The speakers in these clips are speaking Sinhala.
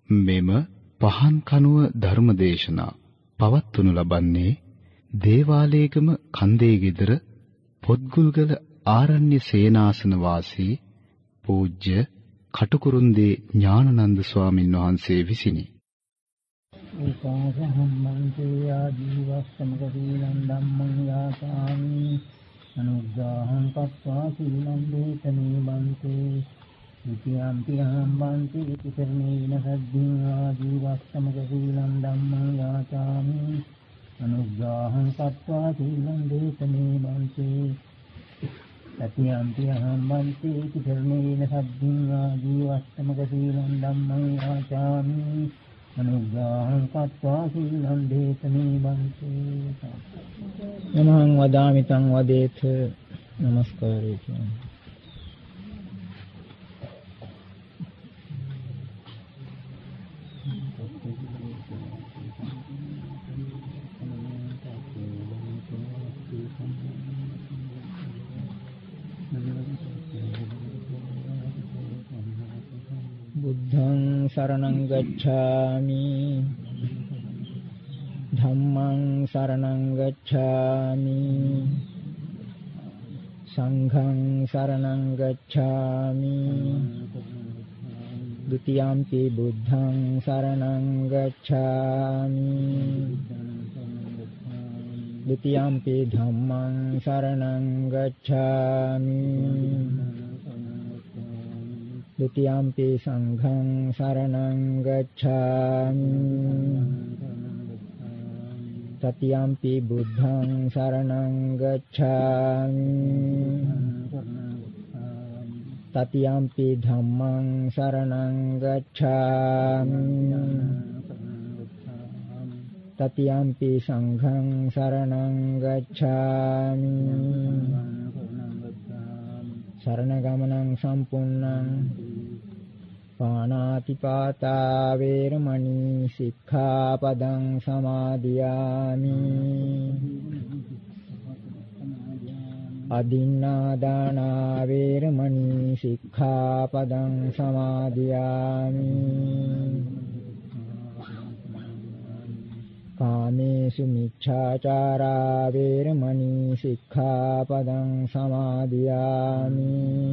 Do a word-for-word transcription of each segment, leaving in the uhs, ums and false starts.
මෙම පහන් කනුව ධර්මදේශනා පවත්වනු ලබන්නේ දේවාලේගම කන්දේ ගෙදර පොත්ගුල්ගල ආරණ්‍ය සේනාසන වාසී පූජ්‍ය කටුකුරුන්දී ඥානනන්ද ස්වාමින් වහන්සේ විසිනි. උපාසහම්මන්තේ ආදීවස්සමකදීනං ධම්මං යාතාමි අනුග්‍රහං කତ୍වා සීලං දේතමේ බන්තේ නිත්‍යම්පි අහම්බන්තේ තිසරණේන සද්ධින් ආදීවස්සමකදීනං ධම්මං යාතාමි අනුග්‍රහං කତ୍වා සීලං දේතමේ බන්තේ සතියම්පි අහම්බන්තේ තිසරණේන සද්ධින් ආදීවස්සමකදීනං ධම්මං යාතාමි අනුග්‍රහං කତ୍වා සීලං දේතමේ බන්තේ නමං වදාමි තං වදේත නමස්කාරය කියන්නේ බුද්ධං සරණං ගච්ඡාමි ධම්මං සරණං ගච්ඡාමි සංඝං සරණං ගච්ඡාමි ဒ ුතියම්පි බුද්ධං සරණං ගච්ඡාමි ဒ ුතියම්පි ධම්මං සරණං ගච්ඡාමි ဒ ුතියම්පි සංඝං සරණං ගච්ඡාමි තතියම්පි බුද්ධං සරණං ගච්ඡාමි තතියම්පි ධම්මං සරණං ගච්ඡාමි තතියම්පි සංඝං සරණං ගච්ඡාමි සරණ ගමනං සම්පූර්ණං පාණාතිපාතා වේරමණී සික්ඛාපදං සමාදියාමි අදින්නාදානා වේරමණී සික්ඛාපදං සමාදියාමි කාමේසු මිච්ඡාචාරා වේරමණී සික්ඛාපදං සමාදියාමි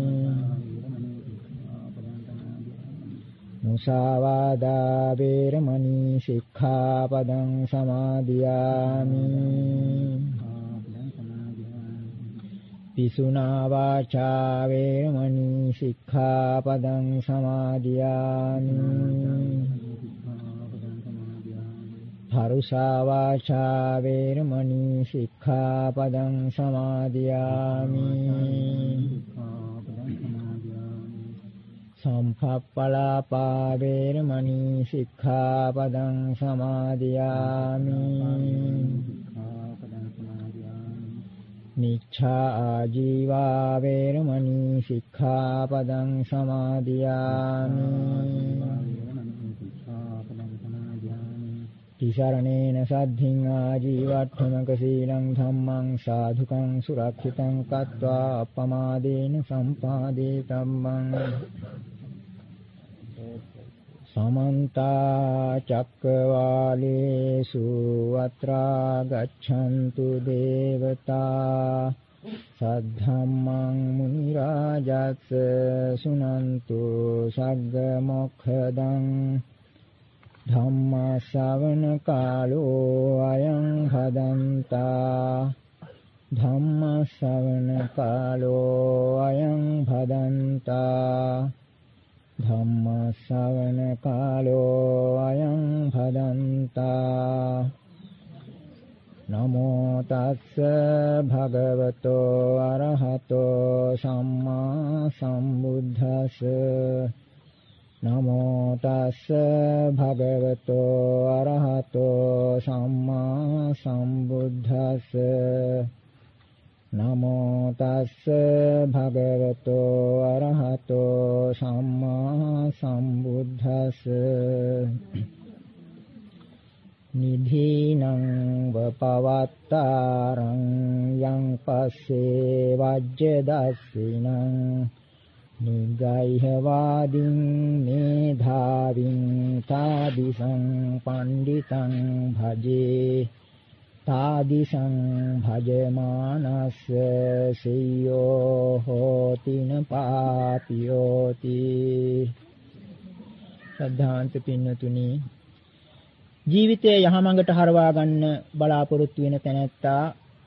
මුසාවාදා වේරමණී සික්ඛාපදං සමාදියාමි පිසුනා වාචා වේරමණී සික්ඛාපදං සමාදියාමි පරුසා වාචා වේරමණී සික්ඛාපදං සමාදියාමි සම්පප්පලාපා වේරමණී සික්ඛාපදං සමාදියාමි මිච්ඡා ආජීවා වේරමණී සික්ඛාපදං සමාදියාමි තිසරණේන සද්ධින් ආජීවට්ඨමක සීලං ධම්මං සාධුකං සුරක්ෂිතං කତ୍වා අපමාදේන සම්පාදේ තම්මං සමන්ත චක්කවාලේසු අත්‍රා ගච්ඡන්තු දේවතා සද්ධම්මං මුනි රාජස් සුනන්තු සග්ග මොක්ඛදං ධම්ම ශ්‍රවණ කාලෝ අයං භදන්තා ධම්ම ශ්‍රවණ කාලෝ අයං භදන්තා ධම්ම ශ්‍රවණ කාලෝ අයං භදන්තා නමෝ තස්ස භගවතෝ අරහතෝ සම්මා සම්බුද්දස්ස නමෝ තස්ස භගවතෝ අරහතෝ සම්මා සම්බුද්දස්ස නමෝ තස්ස භගවතෝ අරහතෝ සම්මා සම්බුද්දස්ස නිධීනං වපවත්තාරං යං පස්සේ වජ්ජ දස්සිනං නිගයිහ වාදින් මේධාවින් තා තාදිසං පණ්ඩිතං භජේ තාදිසං භජමානස්ස සියෝ හෝතින පාපියෝති. ශ්‍රද්ධාන්ත පින්නතුනි, ජීවිතයේ යහමඟට හරවා ගන්න බලාපොරොත්තු වෙන තැනැත්තා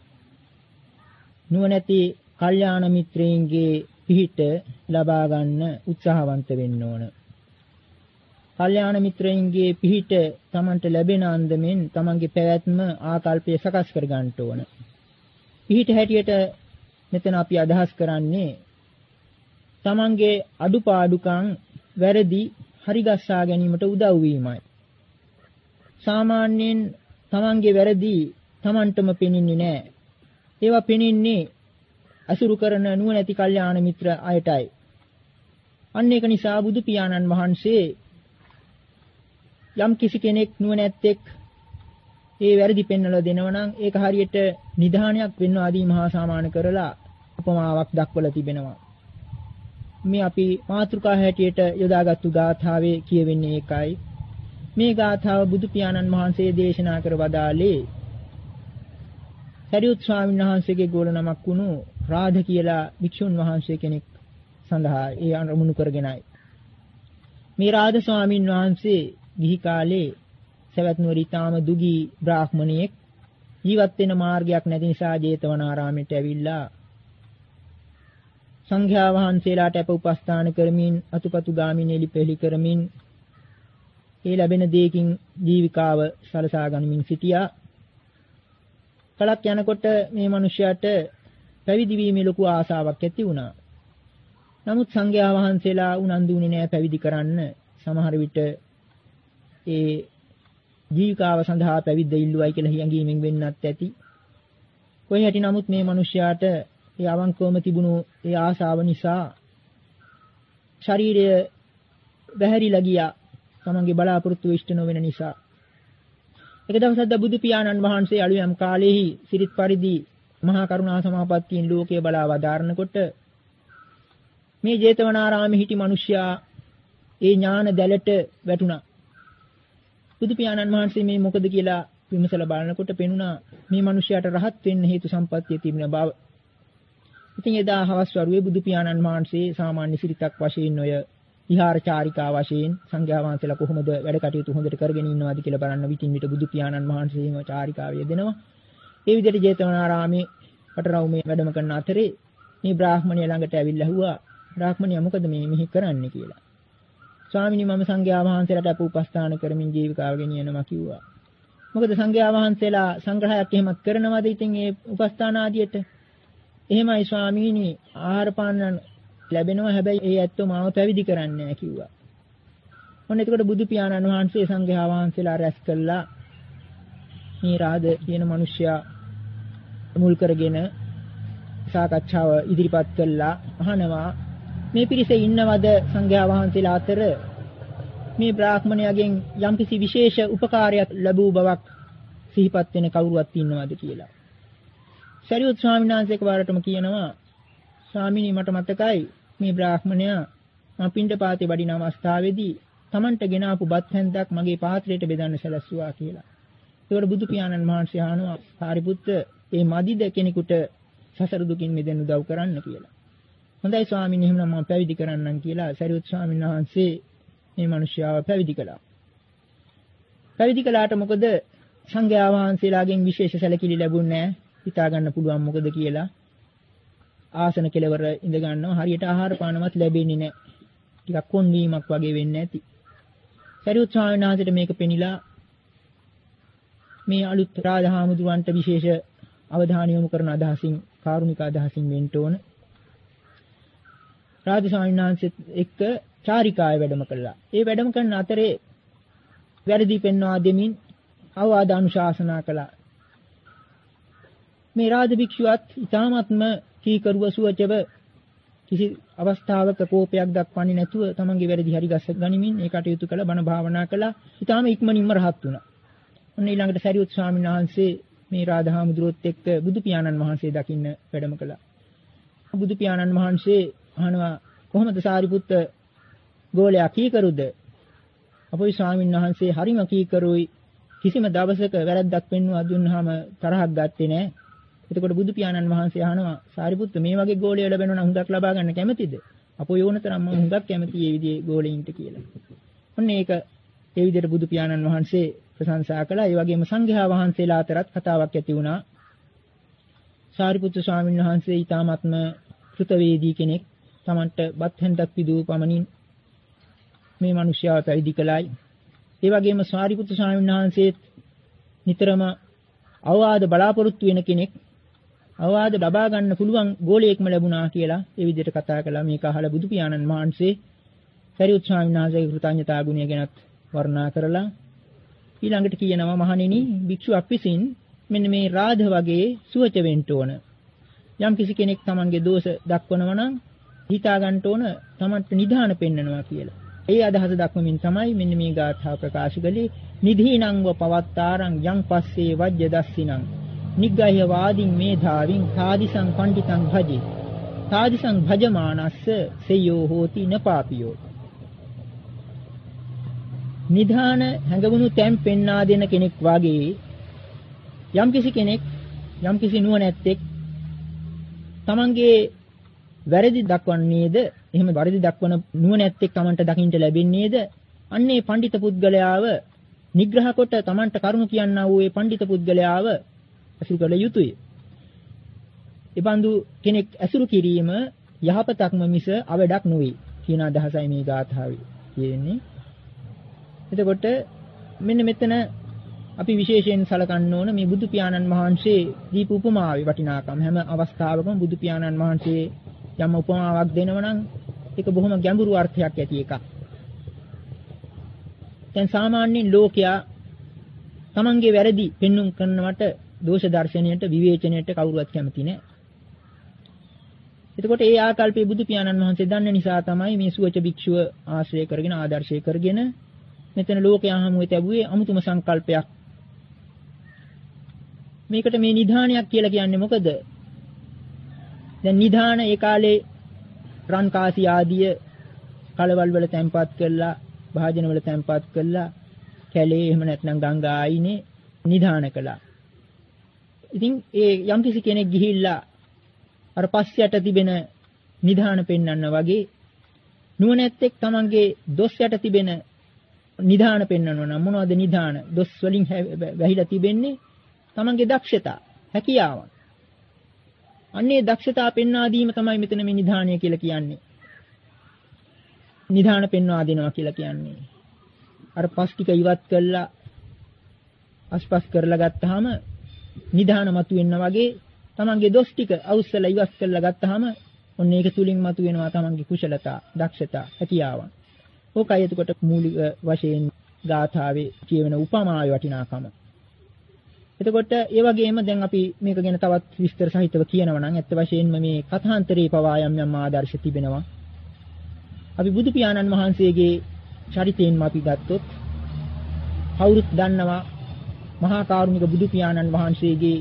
නුවණැති කල්යාණ මිත්‍රයින්ගේ පිහිට ලබා ගන්න උත්සාහවන්ත වෙන්න ඕන. කල්යාණ මිත්‍රයින්ගේ පිහිට Tamanට ලැබෙන අන්දමින් Tamanගේ පැවැත්ම ආකල්පය සකස් කර ගන්නට ඕන. පිහිට හැටියට මෙතන අපි අදහස් කරන්නේ Tamanගේ අඩුපාඩුකම් වැරදි හරිගස්සා ගැනීමට උදව් වීමයි. සාමාන්‍යයෙන් Tamanගේ වැරදි Tamanටම පෙනෙන්නේ නැහැ. ඒවා පෙනෙන්නේ අසුරු කරන නුවණැති කල්යාණ මිත්‍ර අයටයි. අන්න ඒක නිසා බුදු පියාණන් වහන්සේ යම් කිසි කෙනෙක් නුවණැත්තෙක් ඒ වැරදි පෙන්වලා දෙනවා නම් ඒක හරියට නිධානයක් වෙනවා ආදී මහා සාමාන්‍ය කරලා උපමාවක් දක්වලා තිබෙනවා. මේ අපි මාතෘකා හැටියට යොදාගත්තු ගාථාවේ කියවෙන්නේ ඒකයි. මේ ගාථාව බුදු පියාණන් වහන්සේ දේශනා කර වදාළේ සරියුත් ස්වාමීන් වහන්සේගේ ගෝල නමක් වුණු රාධ කියලා භික්ෂුන් වහන්සේ කෙනෙක් සඳහා ඒ අනුමුණු කරගෙනයි. මේ රාධ ස්වාමීන් වහන්සේ ගිහි කාලේ සවැත් නුවර ඊටාම දුගී බ්‍රාහ්මණයෙක් ජීවත් වෙන මාර්ගයක් නැති නිසා ජේතවනාරාමයට ඇවිල්ලා සංඝයා වහන්සේලාට අප උපස්ථාන කරමින් අතුපතු ගාමින් එලිපෙලි කරමින් ඒ ලැබෙන දෙයකින් ජීවිකාව සලසා ගනිමින් සිටියා. කලක් යනකොට මේ මිනිසයාට පැවිදි වීමේ ලොකු ආසාවක් ඇති වුණා. නමුත් සංඝයා වහන්සේලා උනන්දු වුණේ නැහැ පැවිදි කරන්න. සමහර විට ඒ ජීවිකාව සඳහා පැවිද්ද ඉල්ලුවයි කියලා හියඟීමෙන් වෙන්නත් ඇති. කොහේ හැටි නමුත් මේ මිනිසයාට ඒ අවංකවම තිබුණු ඒ ආසාව නිසා ශරීරය බැහැරිලා ගියා. තමන්ගේ බලාපොරොත්තු ඉෂ්ට නොවන නිසා. එක දවසක් බුදු පියාණන් වහන්සේ අලුයම් කාලෙහි සිරිත් පරිදි මහා කරුණා සමාපත්තියෙන් ලෝකයේ බලා වදාරනකොට මේ ජේතවනාරාමේ හිටි මිනිසයා ඒ ඥාන දැලට වැටුණා. බුදු පියාණන් වහන්සේ මේ මොකද කියලා විමසලා බලනකොට පෙනුණා මේ මිනිසයාට රහත් වෙන්න හේතු සම්පත්තිය තිබෙන බව. ඉතින් එදා හවස් වරුවේ බුදු පියාණන් වහන්සේ සාමාන්‍ය සිරිතක් වශයෙන් ඔය විහාර චාරිකා වශයෙන් සංඝයා වහන්සේලා කොහොමද වැඩ කටයුතු හොඳට කරගෙන ඉන්නවද කියලා බලන්න විтин විට බුදු පියාණන් වහන්සේම චාරිකාවේ යෙදෙනවා. ඒ විදිහට ජේතවනාරාමේ වටරවුමේ වැඩම කරන අතරේ මේ බ්‍රාහ්මණය ළඟට ඇවිල්ලා ඇහුවා බ්‍රාහ්මණයා මොකද මේ මෙහි කරන්නේ කියලා. ස්වාමීනි මම සංඝයා වහන්සේලාට අප උපස්ථාන කරමින් ජීවිකාව ගෙනියනවා කිව්වා. මොකද සංඝයා වහන්සේලා සංග්‍රහයක් එහෙමත් කරනවද ඉතින් ඒ උපස්ථාන ආදියට? එහෙමයි ස්වාමීනි ආහාර පාන ලැබෙනවා හැබැයි ඒ ඇත්තෝ මාව පැවිදි කරන්නේ නැහැ කිව්වා. ඔන්න එතකොට බුදු පියාණන් වහන්සේ සංඝයා වහන්සේලා රැස් කළා මේ රාද කියන මිනිසයා මුල් කරගෙන සාකච්ඡාව ඉදිරිපත් කළා. අහනවා මේ පිරිසේ ඉන්නවද සංඝයා වහන්සේලා අතර මේ බ්‍රාහ්මණයාගෙන් යම්කිසි විශේෂ උපකාරයක් ලැබූ බවක් සිහිපත් වෙන කවුරුවත් ඉන්නවද කියලා. සරියුත් ස්වාමීන් වහන්සේ එකවරටම කියනවා ස්වාමීනි මට මතකයි මේ බ්‍රාහ්මණයා මම පිණ්ඩපාතේ වඩින අවස්ථාවේදී Tamanට ගෙන ආපු බත් හැන්දක් මගේ පාත්‍රයට බෙදන්න සැලැස්සුවා කියලා. ඒකට බුදු පියාණන් වහන්සේ අහනවා සාරිපුත්ත මේ මදිද කෙනෙකුට සසර දුකින් මිදෙන්න උදව් කරන්න කියලා. හොඳයි ස්වාමීනි එහෙනම් මම පැවිදි කරන්නම් කියලා සරියුත් ස්වාමීන් වහන්සේ මේ මිනිස්යාව පැවිදි කළා. පැවිදි කළාට මොකද සංඝයා වහන්සේලාගෙන් විශේෂ සැලකිලි ලැබුණේ නැහැ. හිතා ගන්න පුළුවන් මොකද කියලා. ආසන කෙලවර ඉඳ ගන්නවා හරියට ආහාර පානවත් ලැබෙන්නේ නැහැ. ටිකක් කොන්වීමක් වගේ වෙන්නේ නැති. සරියුත් ස්වාමීන් වහන්සේට මේක පෙනිලා මේ අලුත් රාජහාමුදුරන්ට විශේෂ අවධානය යොමු කරන අදහසින් කාරුණික අදහසින් වෙන්න ඕන. රාජ ස්වාමීන් වහන්සේත් එක්ක චාරිකාවේ වැඩම කළා. ඒ වැඩම කරන අතරේ වැරදි පෙන්වා දෙමින් අවවාද අනුශාසනා කළා. මේ රාජ භික්ෂුවත් ඊ타ත්ම කීකරුව සුවචව කිසි අවස්ථාවක කෝපයක් දක්වන්නේ නැතුව තමන්ගේ වැරදි හරි ගස්ස ගනිමින් ඒ කටයුතු කළ බණ භාවනා කළා. ඊටාම ඉක්මනින්ම රහත් වුණා. ඔන්න ඊළඟට සරියුත් ස්වාමීන් වහන්සේ මේ රාධාමුදුරුවොත් එක්ක බුදු පියාණන් වහන්සේ දකින්න වැඩම කළා. බුදු පියාණන් වහන්සේ අහනවා කොහොමද සාරිපුත්ත ගෝලයා කීකරුද? අපොයි ස්වාමීන් වහන්සේ හරිම කීකරුයි කිසිම දවසක වැරද්දක් පෙන්වුවා දුන්නාම තරහක් ගත්තේ නැහැ. එතකොට බුදු පියාණන් වහන්සේ අහනවා සාරිපුත්ත මේ වගේ ගෝලය ලැබෙනවා නම් හුඟක් ලබා ගන්න කැමතිද? අපෝ යෝනතරම් මම හුඟක් කැමතියි මේ විදිහේ ගෝලෙයින්ට කියලා. ඔන්න ඒක ඒ විදිහට බුදු පියාණන් වහන්සේ ප්‍රශංසා කළා. ඒ වගේම සංඝයා වහන්සේලා අතරත් කතාවක් ඇති වුණා. සාරිපුත්‍ර ස්වාමීන් වහන්සේ ඊ타ත්ම කෘතවේදී කෙනෙක්. Tamanට බත් හැන්දක් පිදූ පමණින් මේ මිනිස්යාව පැවිදි කළායි. ඒ වගේම සාරිපුත්‍ර ස්වාමීන් වහන්සේත් නිතරම අවවාද බලාපොරොත්තු වෙන කෙනෙක්. අවවාද ලබා ගන්න පුළුවන් ගෝලයෙක්ම ලැබුණා කියලා ඒ විදිහට කතා කළා. මේක අහලා බුදු පියාණන් වහන්සේ සරියුත් ස්වාමීන් වහන්සේගේ කෘතඥතා ගුණය ගැනත් වර්ණනා කරලා ඊළඟට කියනවා මහණෙනි භික්ෂුවක් විසින් මෙන්න මේ රාධ වගේ සුවච වෙන්න ඕන. යම් කිසි කෙනෙක් Tamanගේ දෝෂ දක්වනවා නම් හිතා ගන්න ඕන Tamanට නිධාන පෙන්නනවා කියලා. ඒ අදහස දක්වමින් තමයි මෙන්න මේ ගාථා ප්‍රකාශ කළේ. නිධීනංව පවත්තාරං යං පස්සේ වජ්‍ය දස්සිනං නිග්ගහ්‍ය වාදින් මේධාවින් තාදිසං පණ්ඩිතං භජි තාදිසං භජමානස්ස සෙය්‍යෝ හෝති නපාපියෝ. නිධාන හැඟවුණු තැන් පෙන්වා දෙන කෙනෙක් වාගේ යම්කිසි කෙනෙක් යම්කිසි නුවණැත්තෙක් තමන්ගේ වැරදි දක්වන්නේද එහෙම වැරදි දක්වන නුවණැත්තෙක් තමන්ට දකින්න ලැබෙන්නේද අන්නේ පඬිත පුද්ගලයාව නිග්‍රහ කොට තමන්ට කරුණු කියන්නා වූ ඒ පඬිත පුද්ගලයාව අසුරු කළ යුතුය. එබඳු කෙනෙක් අසුරු කිරීම යහපතක්ම මිස අවඩක් නොවේ කියන අදහසයි මේ ගාථාවේ තියෙන්නේ. එතකොට මෙන්න මෙතන අපි විශේෂයෙන් සලකන්න ඕන මේ බුදු පියාණන් වහන්සේ දීප උපමාවේ වටිනාකම. හැම අවස්ථාවකම බුදු පියාණන් වහන්සේ යම් උපමාවක් දෙනවා නම් ඒක බොහොම ගැඹුරු අර්ථයක් ඇති එකක්. දැන් සාමාන්‍යයෙන් ලෝකයා තමන්ගේ වැරදි පෙන්눔 කරනවට දෝෂ දර්ශනයට විවේචනයට කවුරුවත් කැමති නැහැ. එතකොට ඒ ආකල්පයේ බුදු පියාණන් වහන්සේ දන්න නිසා තමයි මේ සුවච භික්ෂුව ආශ්‍රය කරගෙන ආදර්ශය කරගෙන මෙතන ලෝකයා හමුවේ තිබුවේ අමුතුම සංකල්පයක්. මේකට මේ නිධානයක් කියලා කියන්නේ මොකද? දැන් නිධාන ඒ කාලේ රන් කාසි ආදිය කලවල් වල තැන්පත් කළා, භාජන වල තැන්පත් කළා, කැලේ එහෙම නැත්නම් ගංගා ආයිනේ නිධාන කළා. ඉතින් ඒ යම්කිසි කෙනෙක් ගිහිල්ලා අර පස්සයට තිබෙන නිධාන පෙන්වන්න වගේ නුවණැත්තෙක් තමන්ගේ දොස් යට තිබෙන නිධාන පෙන්වනවා නම් මොනවද නිධාන? දොස් වලින් වැහිලා තිබෙන්නේ තමන්ගේ දක්ෂතා, හැකියාවන්. අන්නේ දක්ෂතා පෙන්වා දීම තමයි මෙතන මේ නිධානය කියලා කියන්නේ. නිධාන පෙන්වා දෙනවා කියලා කියන්නේ. අර පස් ටික ඉවත් කළා අස්පස් කරලා ගත්තාම නිධාන මතුවෙන්න වගේ තමන්ගේ දොස් ටික අවුස්සලා ඉවත් කරලා ගත්තාම ඔන්න ඒක තුලින් මතුවෙනවා තමන්ගේ කුසලතා, දක්ෂතා, හැකියාවන්. ඕකයි එතකොට මූලික වශයෙන් ගාථාවේ කියවෙන උපමාවේ වටිනාකම. එතකොට ඒ වගේම දැන් අපි මේක ගැන තවත් විස්තර සහිතව කියනවා නම් ඇත්ත වශයෙන්ම මේ කථාන්තරේ පවා යම් යම් ආදර්ශ තිබෙනවා. අපි බුදු පියාණන් වහන්සේගේ චරිතයෙන්ම අපි ගත්තොත් කවුරුත් දන්නවා මහා කරුණික බුදු පියාණන් වහන්සේගේ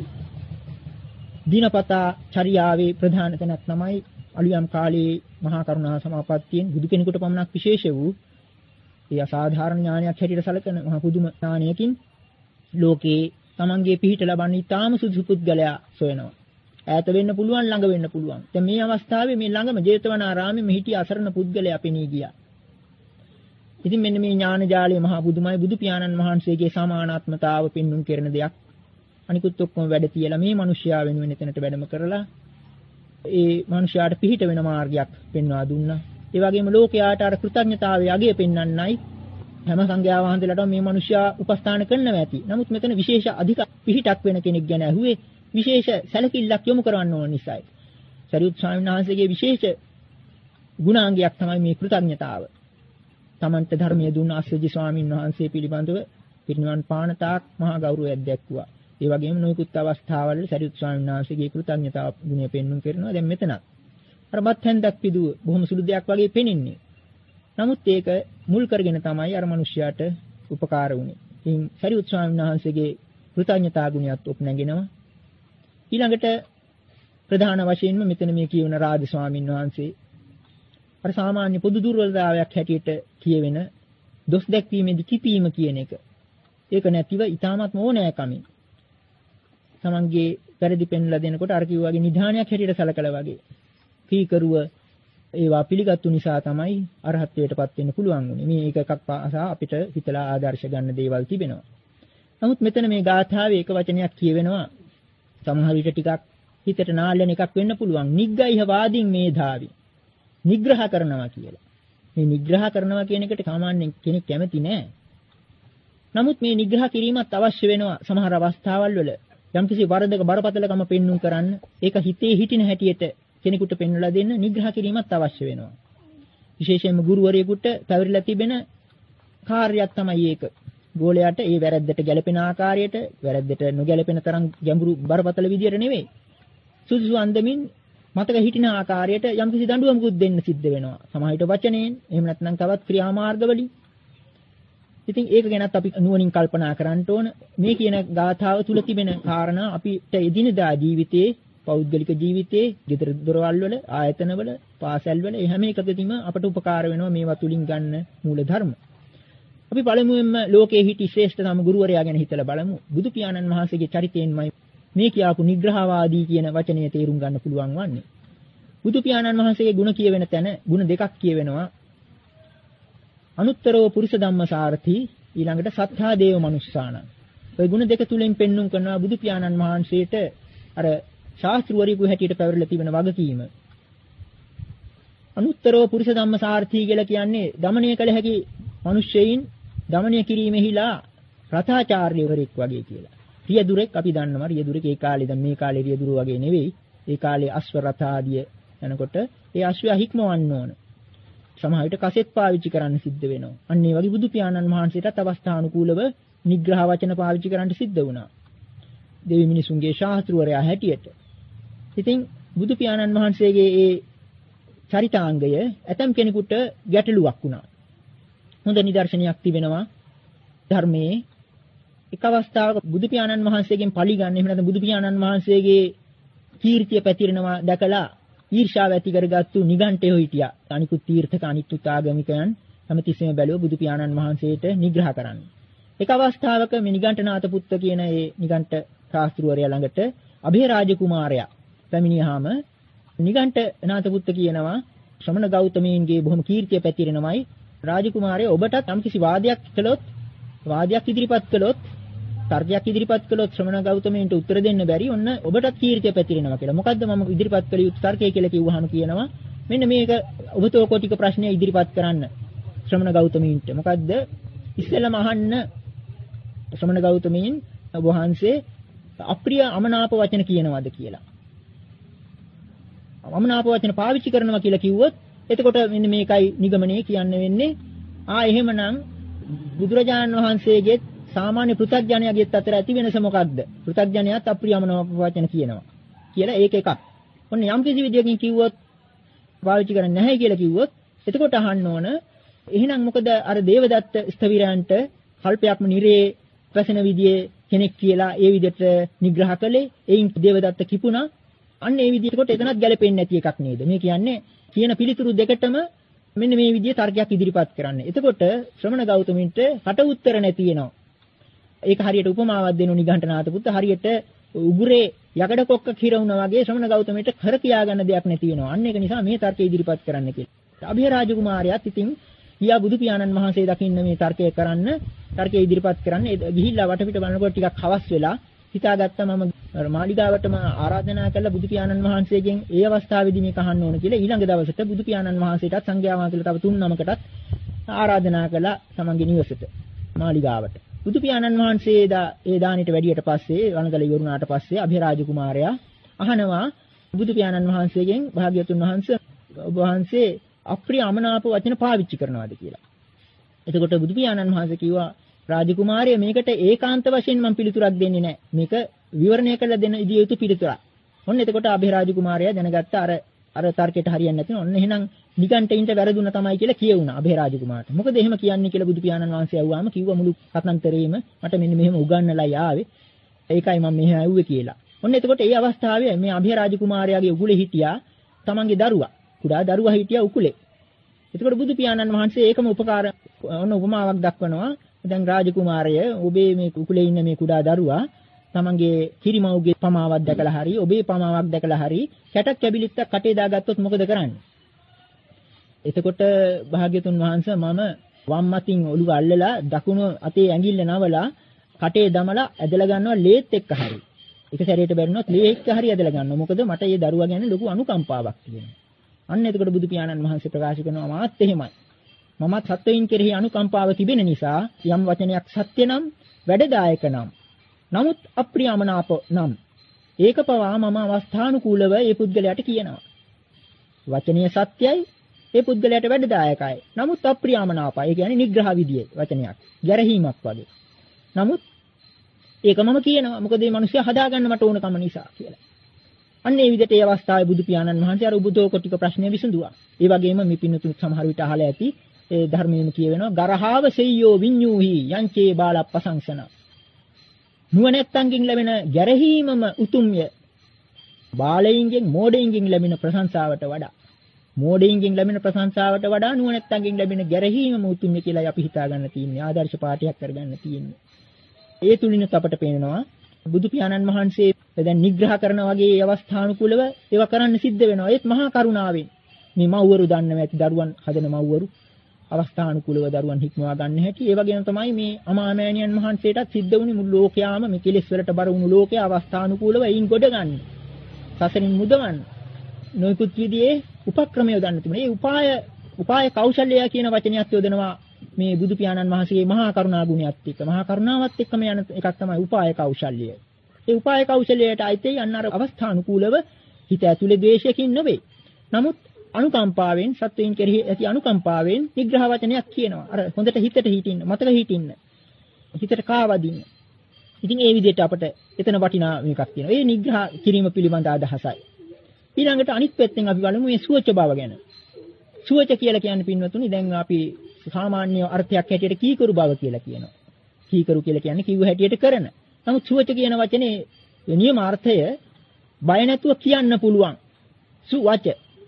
දිනපතා චර්යාවේ ප්‍රධාන තැනක් තමයි අලුයම් කාලයේ මහා කරුණා සමාපත්තියෙන් බුදු කෙනෙකුට පමණක් විශේෂ වූ ඒ අසාධාරණ ඥානයක් හැටියට සැලකෙන මහා පුදුම ඥානයකින් ලෝකේ තමන්ගේ පිහිට ලබන්නේ ඊටාම සුදුසු පුද්ගලයා සොයනවා. ඈත වෙන්න පුළුවන්, ළඟ වෙන්න පුළුවන්. දැන් මේ අවස්ථාවේ මේ ළඟම ජේතවනාරාමේ මෙහිටි අසරණ පුද්ගලයා පෙනී ගියා. ඉතින් මෙන්න මේ ඥාන ජාලය මහා බුදුමයි බුදු පියාණන් වහන්සේගේ සමානාත්මතාව පෙන්වුම් කරන දෙයක්. අනිකුත් ඔක්කොම වැඩ තියලා මේ මිනිස්යා වෙනුවෙන් එතනට වැඩම කරලා ඒ මිනිස්යාට පිහිට වෙන මාර්ගයක් පෙන්වා දුන්නා. ඒ වගේම ලෝකයාට අර කෘතඥතාවයේ අගය පෙන්වන්නයි හැම සංඝයා වහන්සේලාටම මේ මිනිස්යා උපස්ථාන කරනවා ඇති. නමුත් මෙතන විශේෂ අධික පිහිටක් වෙන කෙනෙක් ගැන ඇහුවේ විශේෂ සැලකිල්ලක් යොමු කරන්න ඕන නිසායි. සරියුත් ස්වාමීන් වහන්සේගේ විශේෂ ගුණාංගයක් තමයි මේ කෘතඥතාව. තමන්ට ධර්මයේ දුන්න අස්සජි ස්වාමීන් වහන්සේ පිළිබඳව පිරිනිවන් පාන තාක් මහා ගෞරවයක් දැක්වුවා. ඒ වගේම නොයෙකුත් අවස්ථාවල සරියුත් ස්වාමීන් වහන්සේගේ කෘතඥතාව ගුණය පෙන්වන්න කරනවා. දැන් මෙතන අර බත් හැන්දක් පිදුව බොහොම සුළු දෙයක් වගේ පෙනෙන්නේ. නමුත් ඒක මුල් කරගෙන තමයි අර මිනිස්යාට උපකාර වුනේ. ඉතින් සරියුත් ස්වාමීන් වහන්සේගේ කෘතඥතා ගුණයත් ඔප් නැගෙනවා. ඊළඟට ප්‍රධාන වශයෙන්ම මෙතන මේ කියවන රාජ ස්වාමීන් වහන්සේ අර සාමාන්‍ය පොදු දුර්වලතාවයක් හැටියට කියවෙන දොස් දැක්වීමේදී කිපීම කියන එක. ඒක නැතිව ඊටමත් ඕනෑකමින් තමන්ගේ වැරදි පෙන්ලා දෙනකොට අර කිව්වාගේ නිධානයක් හැටියට සලකලා වගේ කීකරුව ඒවා පිළිගත්තු නිසා තමයි අරහත්ත්වයටපත් වෙන්න පුළුවන් වුනේ. මේ එක එකක් පාසා අපිට හිතලා ආදර්ශ ගන්න දේවල් තිබෙනවා. නමුත් මෙතන මේ ගාථාවේ එක වචනයක් කියවෙනවා. සමහර විට ටිකක් හිතට නාලන එකක් වෙන්න පුළුවන්. නිග්ගයිහ වාදීන් මේධාවි. නිග්‍රහ කරනවා කියලා. මේ නිග්‍රහ කරනවා කියන එකට සාමාන්‍යයෙන් කෙනෙක් කැමති නෑ. නමුත් මේ නිග්‍රහ කිරීමත් අවශ්‍ය වෙනවා සමහර අවස්ථාවල් වල. යම්කිසි වරදක බරපතලකම පෙන්눔 කරන්න ඒක හිතේ හිටින හැටියට කෙනෙකුට පෙන්වලා දෙන්න නිග්‍රහ කිරීමත් අවශ්‍ය වෙනවා. විශේෂයෙන්ම ගුරුවරයෙකුට පැවරිලා තිබෙන කාර්යයක් තමයි ඒක. ගෝලයාට ඒ වැරද්දට ගැළපෙන ආකාරයට වැරද්දට නොගැළපෙන තරම් ගැඹුරු බරපතල විදියට නෙවෙයි. සුදුසු අන්දමින් මතක හිටින ආකාරයට යම්කිසි දඬුවමකුත් දෙන්න සිද්ධ වෙනවා. සමහර විට වචනයෙන්, එහෙම නැත්නම් තවත් ක්‍රියාමාර්ගවලින්. ඉතින් ඒක ගැනත් අපි නුවණින් කල්පනා කරන්න ඕන. මේ කියන ගාථාව තුල තිබෙන කාරණා අපිට එදිනදා ජීවිතයේ, පෞද්ගලික ජීවිතයේ, ගෙදර දොරවල් වල, ආයතන වල, පාසල් වල හැම එකකදීම අපට උපකාර වෙනවා මේවා තුලින් ගන්න මූල ධර්ම. අපි පළමුවෙන්ම ලෝකයේ හිටි ශ්‍රේෂ්ඨතම ගුරුවරයා ගැන හිතලා බලමු. බුදු පියාණන් වහන්සේගේ චරිතයෙන්මයි මේ කියාපු නිග්‍රහවාදී කියන වචනය තේරුම් ගන්න පුළුවන් වන්නේ. බුදු පියාණන් වහන්සේගේ ගුණ කියවෙන තැන ගුණ දෙකක් කියවෙනවා. අනුත්තරෝ පුරුෂ ධම්මසාරති ඊළඟට සත්තා දේව මනුස්සාන. ඔය ගුණ දෙක තුලින් පෙන්눔 කරනවා බුදු පියාණන් වහන්සේට අර ශාස්ත්‍රවරියෙකු හැටියට පැවරලා තිබෙන වගකීම. අනුත්තරෝ පුරුෂ ධම්මසාරති කියලා කියන්නේ දමණය කළ හැකි මිනිස්සෙයින් දමණය කිරීමෙහිලා රථාචාර්යවරයෙක් වගේ කියලා. රියදුරෙක් අපි දන්නවා රියදුරෙක් ඒ කාලේ දැන් මේ කාලේ රියදුරු වගේ නෙවෙයි. ඒ කාලේ අශ්ව රථ ආදිය යනකොට ඒ අශ්වයා හික්මවන්න ඕන. සමහර විට කසෙත් පාවිච්චි කරන්න සිද්ධ වෙනවා. අන්න ඒ වගේ බුදු පියාණන් වහන්සේටත් අවස්ථානුකූලව නිග්‍රහ වචන පාවිච්චි කරන්න සිද්ධ වුණා. දෙවි මිනිසුන්ගේ ශාස්ත්‍රවරයා හැටියට. ඉතින් බුදු පියාණන් වහන්සේගේ ඒ චරිතාංගය ඇතම් කෙනෙකුට ගැටලුවක් වුණා. හොඳ නිදර්ශනයක් තිබෙනවා ධර්මයේ. එක අවස්ථාවක බුදු පියාණන් වහන්සේගෙන් පලි ගන්න එහෙම නැත්නම් බුදු පියාණන් වහන්සේගේ කීර්තිය පැතිරෙනවා දැකලා ඊර්ෂාව ඇති කරගත්තු නිගණ්ඨයෝ හිටියා. අනිකුත් තීර්ථක අනිකුත් ආගමිකයන් හැමතිස්සෙම බැලුවා බුදු පියාණන් වහන්සේට නිග්‍රහ කරන්න. එක අවස්ථාවක මේ නිගණ්ඨනාත පුත්ත කියන ඒ නිගණ්ඨ ශාස්ත්‍රවරයා ළඟට අභය රාජකුමාරයා පැමිණියාම නිගණ්ඨනාත පුත්ත කියනවා ශ්‍රමණ ගෞතමයන්ගේ බොහොම කීර්තිය පැතිරෙනමයි රාජකුමාරය ඔබටත් යම්කිසි වාදයක් කළොත් වාදයක් ඉදිරිපත් කළොත් තර්කයක් ඉදිරිපත් කළොත් ශ්‍රමණ ගෞතමයන්ට උත්තර දෙන්න බැරි ඔන්න ඔබටත් කීර්තිය පැතිරෙනවා කියලා. මොකද්ද මම ඉදිරිපත් කළ යුතු තර්කය කියලා කිව්වහම කියනවා මෙන්න මේක ඔබතෝ කොටික ප්‍රශ්නය ඉදිරිපත් කරන්න ශ්‍රමණ ගෞතමයන්ට. මොකද්ද ඉස්සෙල්ලාම අහන්න ශ්‍රමණ ගෞතමයන් වහන්සේ අප්‍රිය අමනාප වචන කියනවාද කියලා. අමනාප වචන පාවිච්චි කරනවා කියලා කිව්වොත් එතකොට මෙන්න මේකයි නිගමනය කියන්න වෙන්නේ. ආ එහෙමනම් බුදුරජාණන් වහන්සේගේ සාමාන්‍ය පෘථග්ජනයාගෙත් අතර ඇති වෙනස මොකක්ද? පෘථග්ජනයාත් අප්‍රියමනාප වචන කියනවා කියලා ඒක එකක්. ඔන්න යම් කිසි විදියකින් කිව්වොත් පාවිච්චි කරන්නේ නැහැ කියලා කිව්වොත් එතකොට අහන්න ඕන එහෙනම් මොකද අර දේවදත්ත ස්ථවිරයන්ට කල්පයක්ම නිරේ ප්‍රශ්න විදියේ කෙනෙක් කියලා ඒ විදිහට නිග්‍රහ කළේ එයින් දේවදත්ත කිපුණා. අන්න ඒ විදිහට කොට එතනත් ගැලපෙන්නේ නැති එකක් නේද? මේ කියන්නේ කියන පිළිතුරු දෙකටම මෙන්න මේ විදිහේ තර්කයක් ඉදිරිපත් කරන්නේ. එතකොට ශ්‍රමණ ගෞතමින්ට කට උත්තර නැති වෙනවා. ඒක හරියට උපමාවක් දෙනු නිගණ්ඨනාත පුත්ත හරියට උගුරේ යකඩ කොක්ක කිර වුණා වගේ ශ්‍රමණ ගෞතමයට කර කියා ගන්න දෙයක් නැති වෙනවා. අන්න ඒක නිසා මේ තර්කය ඉදිරිපත් කරන්න කියලා. අභය රාජකුමාරයාත් ඉතින් ගියා බුදු පියාණන් වහන්සේ දකින්න මේ තර්කය කරන්න, තර්කය ඉදිරිපත් කරන්න ගිහිල්ලා වටපිට බලනකොට ටිකක් හවස් වෙලා හිතාගත්තා මම මාලිගාවටම ආරාධනා කළා බුදු පියාණන් වහන්සේගෙන් ඒ අවස්ථාවේදී මේක අහන්න ඕන කියලා. ඊළඟ දවසට බුදු පියාණන් වහන්සේටත් සංඝයා වහන්සේලා තව තුන් නමකටත් ආරාධනා කළා තමන්ගේ නිවසට මාලිගාවට. බුදු පියාණන් වහන්සේ ඒ දානෙට වැඩියට පස්සේ වනගල ඉවරුණාට පස්සේ අභය රාජකුමාරයා අහනවා බුදු පියාණන් වහන්සේගෙන් භාග්‍යවතුන් වහන්සේ ඔබ වහන්සේ අප්‍රිය අමනාප වචන පාවිච්චි කරනවාද කියලා. එතකොට බුදු පියාණන් වහන්සේ කිව්වා රාජකුමාරය මේකට ඒකාන්ත වශයෙන් මම පිළිතුරක් දෙන්නේ නැහැ. මේක විවරණය කරලා දෙන්න ඉදිය යුතු පිළිතුරක්. ඔන්න එතකොට අභය රාජකුමාරයා දැනගත්ත අර අර තර්කයට හරියන්නේ නැතිනම් ඔන්න එහෙනම් නිගණ්ඨයින්ට වැරදුන තමයි කියලා කියවුණා අභය රාජකුමාරට. මොකද එහෙම කියන්නේ කියලා බුදු පියාණන් වහන්සේ ඇහුවාම කිව්වා මුළු කතන්තරේම මට මෙන්න මෙහෙම උගන්වලා ආවේ. ඒකයි මම මෙහෙම ඇහුවේ කියලා. ඔන්න එතකොට ඒ අවස්ථාවේ මේ අභය රාජකුමාරයාගේ උගුලේ හිටියා තමන්ගේ දරුවා. කුඩා දරුවා හිටියා උකුලේ. එතකොට බුදු පියාණන් වහන්සේ ඒකම උපකාර ඔන්න උපමාවක් දක්වනවා. දැන් රාජකුමාරය ඔබේ මේ කුකුලේ ඉන්න මේ කුඩා දරුවා තමන්ගේ කිරිමව්ගේ පමාවක් දැකලා හරි ඔබේ පමාවක් දැකලා හරි කැටක් කැබිලිත්තක් කටේ දාගත්තොත් මොකද කරන්නේ? එතකොට භාග්‍යතුන් වහන්සේ මම වම් අතින් ඔළුව අල්ලලා දකුණු අතේ ඇඟිල්ල නවලා කටේ දමලා ඇදලා ගන්නවා ලේත් එක්ක හරි. එක සැරේට බැරිනොත් ලේ එක්ක හරි ඇදලා ගන්නවා. මොකද මට මේ දරුවා ගැන ලොකු අනුකම්පාවක් තියෙනවා. අන්න එතකොට බුදු පියාණන් වහන්සේ ප්‍රකාශ කරනවා මාත් එහෙමයි. මමත් සත්වයින් කෙරෙහි අනුකම්පාව තිබෙන නිසා යම් වචනයක් සත්‍ය නම් වැඩදායක නම් නමුත් අප්‍රියමනාප නම් ඒක පවා මම අවස්ථානුකූලව ඒ පුද්ගලයාට කියනවා. වචනීය සත්‍යයි ඒ පුද්ගලයාට වැඩදායකයි. නමුත් අප්‍රියමනාපයි. ඒ කියන්නේ නිග්‍රහ විදියේ වචනයක්. ගැරහීමක් වගේ. නමුත් ඒක මම කියනවා. මොකද මේ මිනිස්සයා හදාගන්න මට ඕනකම නිසා කියලා. අන්න ඒ විදිහට ඒ අවස්ථාවේ බුදු පියාණන් වහන්සේ අර උබුදෝකොටික ප්‍රශ්නය විසඳුවා. ඒ වගේම මේ පින්නතුන් සමහර විට අහලා ඇති ඒ ධර්මයේම කියවෙනවා ගරහාව සෙය්‍යෝ විඤ්ඤූහි යංචේ බාලප්පසංසන. නුවණැත්තන්ගෙන් ලැබෙන ගැරහීමම උතුම්ය. බාලයින්ගෙන් මෝඩයින්ගෙන් ලැබෙන ප්‍රශංසාවට වඩා. මෝඩයින්ගෙන් ලැබෙන ප්‍රශංසාවට වඩා නුවණැත්තන්ගෙන් ලැබෙන ගැරහීමම උතුම්ය කියලා අපි හිතා ගන්න තියෙන්නේ. ආදර්ශ පාඨයක් කරගන්න තියෙන්නේ. ඒ තුලිනුත් අපට පේනවා බුදු පියාණන් වහන්සේ දැන් නිග්‍රහ කරන වගේ අවස්ථානුකූලව ඒවා කරන්න සිද්ධ වෙනවා. ඒත් මහා කරුණාවෙන්. මේ මව්වරු දන්නව ඇති දරුවන් හදන මව්වරු අවස්ථානුකූලව දරුවන් හික්මවා ගන්න හැටි. ඒ වගේම තමයි මේ අමාමෑණියන් වහන්සේටත් සිද්ධ වුණේ මුළු ලෝකයාම මේ කෙලෙස් වලට බර වුණු ලෝකය අවස්ථානුකූලව එයින් ගොඩ ගන්න. සසරින් මුදවන්න. නොයෙකුත් විදිහේ උපක්‍රම යොදන්න තිබුණා. මේ උපාය උපාය කෞශල්‍ය කියන වචනයත් යොදනවා මේ බුදු පියාණන් වහන්සේගේ මහා කරුණා ගුණයත් එක්ක. මහා කරුණාවත් එක්කම යන එකක් තමයි උපාය කෞශල්‍ය. ඒ උපාය කෞශලයට අයිතේ යන්න අර අවස්ථානුකූලව හිත ඇතුලේ ද්වේෂයකින් නෙවෙයි. නමුත් අනුකම්පාවෙන් සත්වයින් කෙරෙහි ඇති අනුකම්පාවෙන් නිග්‍රහ වචනයක් කියනවා. අර හොඳට හිතට හිටින්න, මතක හිටින්න. හිතට කාවදින්න. ඉතින් ඒ විදිහට අපට එතන වටිනා මේකක් තියෙනවා. ඒ නිග්‍රහ කිරීම පිළිබඳ අදහසයි. ඊළඟට අනිත් පැත්තෙන් අපි බලමු මේ සුවච බව ගැන. සුවච කියලා කියන්නේ පින්වතුනි දැන් අපි සාමාන්‍ය අර්ථයක් හැටියට කීකරු බව කියලා කියනවා. කීකරු කියලා කියන්නේ කිව්ව හැටියට කරන. නමුත් සුවච කියන වචනේ නියමාර්ථය බය නැතුව කියන්න පුළුවන්. සුවච.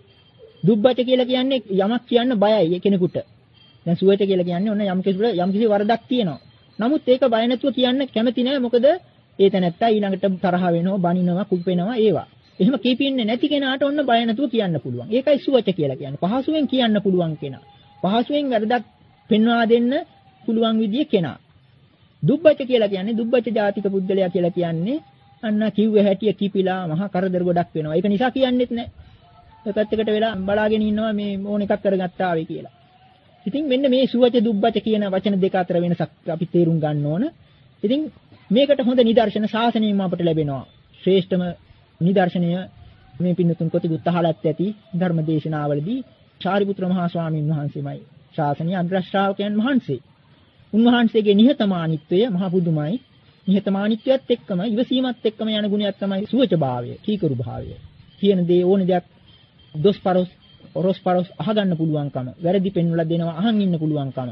දුබ්බච කියලා කියන්නේ යමක් කියන්න බයයි කෙනෙකුට. දැන් සුවච කියලා කියන්නේ ඔන්න යම් කිසි යම් කිසි වරදක් තියෙනවා. නමුත් ඒක බය නැතුව කියන්න කැමති නෑ. මොකද ඒ තැනත්තා ඊළඟට තරහ වෙනවා, බනිනවා, කුප්පෙනවා ඒවා. එහෙම කීපින්නේ නැති කෙනාට ඔන්න බය නැතුව කියන්න පුළුවන්. ඒකයි සුවච කියලා කියන්නේ. පහසුවෙන් කියන්න පුළුවන් කෙනා. පහසුවෙන් වැරදක් පෙන්වා දෙන්න පුළුවන් විදිය කෙනා. දුබ්බච කියලා කියන්නේ දුබ්බච ජාතික පුද්ගලයා කියලා කියන්නේ අන්න කිව්ව හැටිය කිපිලා මහා කරදර ගොඩක් වෙනවා. ඒක නිසා කියන්නෙත් නැහැ. ඒ පැත්තකට වෙලා බලාගෙන ඉන්නවා මේ ඕන එකක් කරගත්තා ආවේ කියලා. ඉතින් මෙන්න මේ සුවච දුබ්බච කියන වචන දෙක අතර වෙනසක් අපි තේරුම් ගන්න ඕන. ඉතින් මේකට හොඳ නිදර්ශන ශාසනයෙන් අපට ලැබෙනවා. ශ්‍රේෂ්ඨම නිදර්ශනය මේ පින්නතුන් කොටිකුත් අහලත් ඇති ධර්මදේශනාවලදී චාරිපුත්‍ර මහා ස්වාමීන් වහන්සේමයි ශාසනීය අග්‍ර ශ්‍රාවකයන් වහන්සේ. උන්වහන්සේගේ නිහතමානීත්වය මහ පුදුමයි. නිහතමානීත්වයත් එක්කම ඉවසීමත් එක්කම යන ගුණයක් තමයි සුවච භාවය, කීකරු භාවය. කියන දේ ඕන දෙයක් දොස්පරොස් ඔරොස්පරොස් අහගන්න පුළුවන්කම, වැරදි පෙන්වලා දෙනවා අහන් ඉන්න පුළුවන්කම.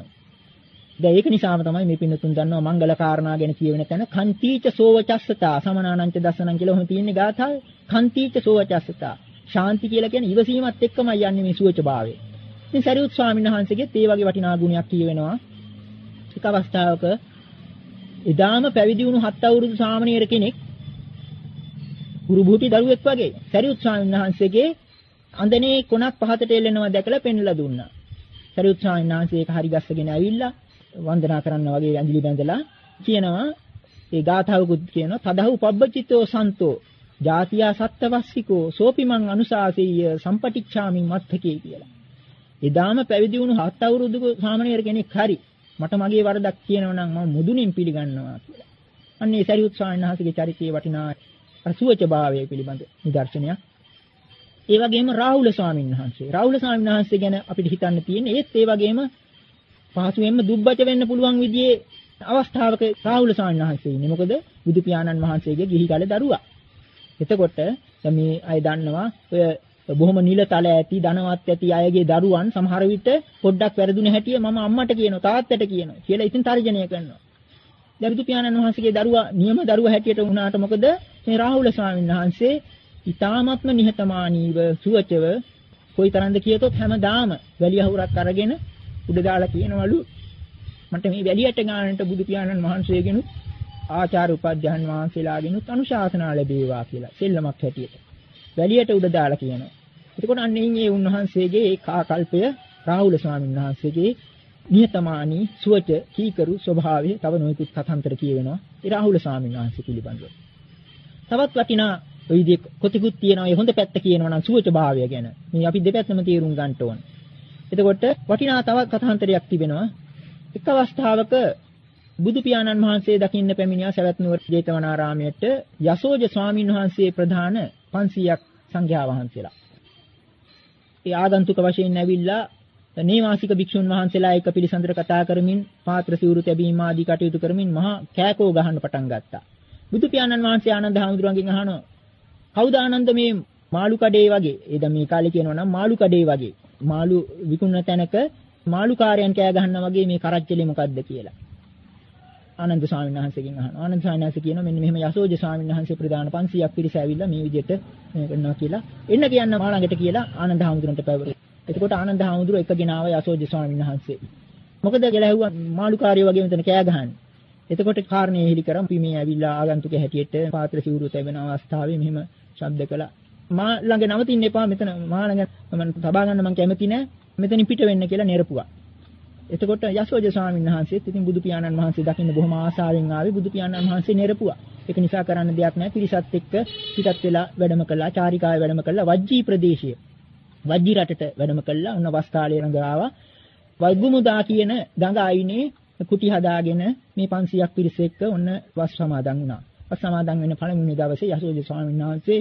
දැන් ඒක නිසාම තමයි මේ පින්නතුන් දන්නවා මංගල කාරණා ගැන කියවෙන තැන කන්තිච සෝවචස්සතා සමනානංච දසනං කියලා ඔහොම තියෙන්නේ ගාථාවේ. කන්තිච සෝවචස්සතා. ශාන්ති කියලා කියන්නේ ඉවසීමත් එක්කමයි යන්නේ මේ සුවච භාවය. ඉතින් සරියුත් ස්වාමීන් වහන්සේගෙත් ඒ වගේ වටිනා ගුණයක් කියවෙනවා. එක අවස්ථාවක එදාම පැවිදි වුණු හත් අවුරුදු සාමණේර කෙනෙක් කුරුබුටි දරුවෙක් වගේ සරියුත් ස්වාමීන් වහන්සේගේ අඳනේ කොනක් පහතට එල්ලෙනවා දැකලා පෙන්ලා දුන්නා. සරියුත් ස්වාමීන් වහන්සේ ඒක හරි ගස්සගෙන ඇවිල්ලා වන්දනා කරන්න වගේ ඇඟිලි බැඳලා කියනවා ඒ ගාථාවකුත් කියනවා තදහු පබ්බචිතෝ සන්තෝ ජාතියා සත්තවස්සිකෝ සෝපිමං අනුශාසීය සම්පටිච්ඡාමින් මත්තකේ කියලා. එදාම පැවිදි වුණු හත් අවුරුදු සාමණේර කෙනෙක් හරි මට මගේ වරදක් කියනවා නම් මම මුදුනින් පිළිගන්නවා කියලා. අන්න ඒ සරියුත් ස්වාමීන් වහන්සේගේ චරිතයේ වටිනා අසුවච භාවය පිළිබඳ නිදර්ශනයක්. ඒ වගේම රාහුල ස්වාමීන් වහන්සේ. රාහුල ස්වාමීන් වහන්සේ ගැන අපිට හිතන්න තියෙන්නේ ඒත් ඒ වගේම පහසුවෙන්ම දුබ්බච වෙන්න පුළුවන් විදිහේ අවස්ථාවක රාහුල ස්වාමීන් වහන්සේ ඉන්නේ. මොකද බුදු පියාණන් වහන්සේගේ ගිහි කාලේ දරුවා. එතකොට දැන් මේ අය දන්නවා ඔය බොහොම නිලතල ඇති ධනවත් ඇති අයගේ දරුවන් සමහර විට පොඩ්ඩක් වැරදුන හැටිය මම අම්මට කියනවා තාත්තට කියනවා කියලා ඉතින් තර්ජනය කරනවා. දැන් බුදු පියාණන් වහන්සේගේ දරුවා නියම දරුවා හැටියට වුණාට මොකද මේ රාහුල ස්වාමීන් වහන්සේ ඊ타ත්ම නිහතමානීව සුවචව කොයිතරම්ද කියතොත් හැමදාම වැලිය අහුරක් අරගෙන උඩ දාලා කියනවලු මට මේ වැලියට ගානට බුදු පියාණන් වහන්සේගෙනු ආචාර්ය උපාධ්‍යයන් වහන්සේලාගෙනුත් අනුශාසනා ලැබේවා කියලා සෙල්ලමක් හැටියට වැලියට උඩ දාලා කියනවා. එතකොට අන්නේ මේ උන්වහන්සේගේ ඒ කාකල්පය රාහුල ස්වාමීන් වහන්සේගේ නියතමානී සුවච කීකරු ස්වභාවය තව නොයෙකුත් කතාන්තර කියවෙනවා ඒ රාහුල ස්වාමීන් වහන්සේ පිළිබඳව. තවත් වටිනා ඔය විදිහේ කොතිකුත් තියෙනවා ඒ හොඳ පැත්ත කියනවා නම් සුවච භාවය ගැන. මේ අපි දෙපැත්තම තේරුම් ගන්න ඕන. එතකොට වටිනා තවත් කතාන්තරයක් තිබෙනවා. එක් අවස්ථාවක බුදු පියාණන් වහන්සේ දකින්න පැමිණියා සවැත් නුවර ජේතවනාරාමයට යසෝජ ස්වාමීන් වහන්සේ ප්‍රධාන පන්සීයක් සංඝයා වහන්සේලා. ඒ ආගන්තුක වශයෙන් ඇවිල්ලා නේවාසික භික්ෂුන් වහන්සේලා එක පිළිසඳර කතා කරමින් පාත්‍ර සිවුරු තැබීම ආදී කටයුතු කරමින් මහා කෑකෝ ගහන්න පටන් ගත්තා. බුදු පියාණන් වහන්සේ ආනන්ද හාමුදුරුවන්ගෙන් අහනවා කවුද ආනන්ද මේ මාළු කඩේ වගේ? ඒ දැන් මේ කාලේ කියනවා නම් මාළු කඩේ වගේ. මාළු විකුණන තැනක මාළු කාර්යයන් කෑ ගහනවා වගේ මේ කරච්චලේ මොකද්ද කියලා. ආනන්ද ස්වාමීන් වහන්සේගෙන් අහනවා. ආනන්ද ස්වාමීන් වහන්සේ කියනවා මෙන්න මෙහෙම යසෝජ ස්වාමීන් වහන්සේ ප්‍රදාන පන්සීයක් පිරිස ඇවිල්ලා මේ විදිහට මේ කරනවා කියලා. එන්න කියන්න මා ළඟට කියලා ආනන්ද හාමුදුරන්ට පැවරුවා. එතකොට ආනන්ද හාමුදුරුවෝ එකගෙන ආව යසෝජ ස්වාමීන් වහන්සේ. මොකද කියලා ඇහුවා මාළු කාර්යය වගේ මෙතන කෑ ගහන්නේ. එතකොට කාරණේ හෙලි කරන් අපි මේ ඇවිල්ලා ආගන්තුක හැටියට පාත්‍ර සිවුරු තැබෙන අවස්ථාවේ මෙහෙම ශබ්ද කළා. මා ළඟ නවතින්න එපා මෙතන මා ළඟ මම තබා ගන්න මම කැමති නෑ. මෙතනින් පිට වෙන්න කියලා නෙරපුවා. එතකොට යසෝජ ස්වාමීන් වහන්සේත් ඉතින් බුදු පියාණන් වහන්සේ දකින්න බොහොම ආසාවෙන් ආවේ බුදු පියාණන් වහන්සේ නෙරපුවා. ඒක නිසා කරන්න දෙයක් නැහැ. පිරිසත් එක්ක පිටත් වෙලා වැඩම කළා. චාරිකාවේ වැඩම කළා. වජ්ජී ප්‍රදේශයේ වජ්ජී රටට වැඩම කළා. උන්න වස් කාලේ ළඟ ආවා. වග්ගුමුදා කියන ගඟ අයිනේ කුටි හදාගෙන මේ පන්සීයක් පිරිස එක්ක ඔන්න වස් සමාදන් වුණා. වස් සමාදන් වෙන පළමුවෙනි දවසේ යසෝජ ස්වාමීන් වහන්සේ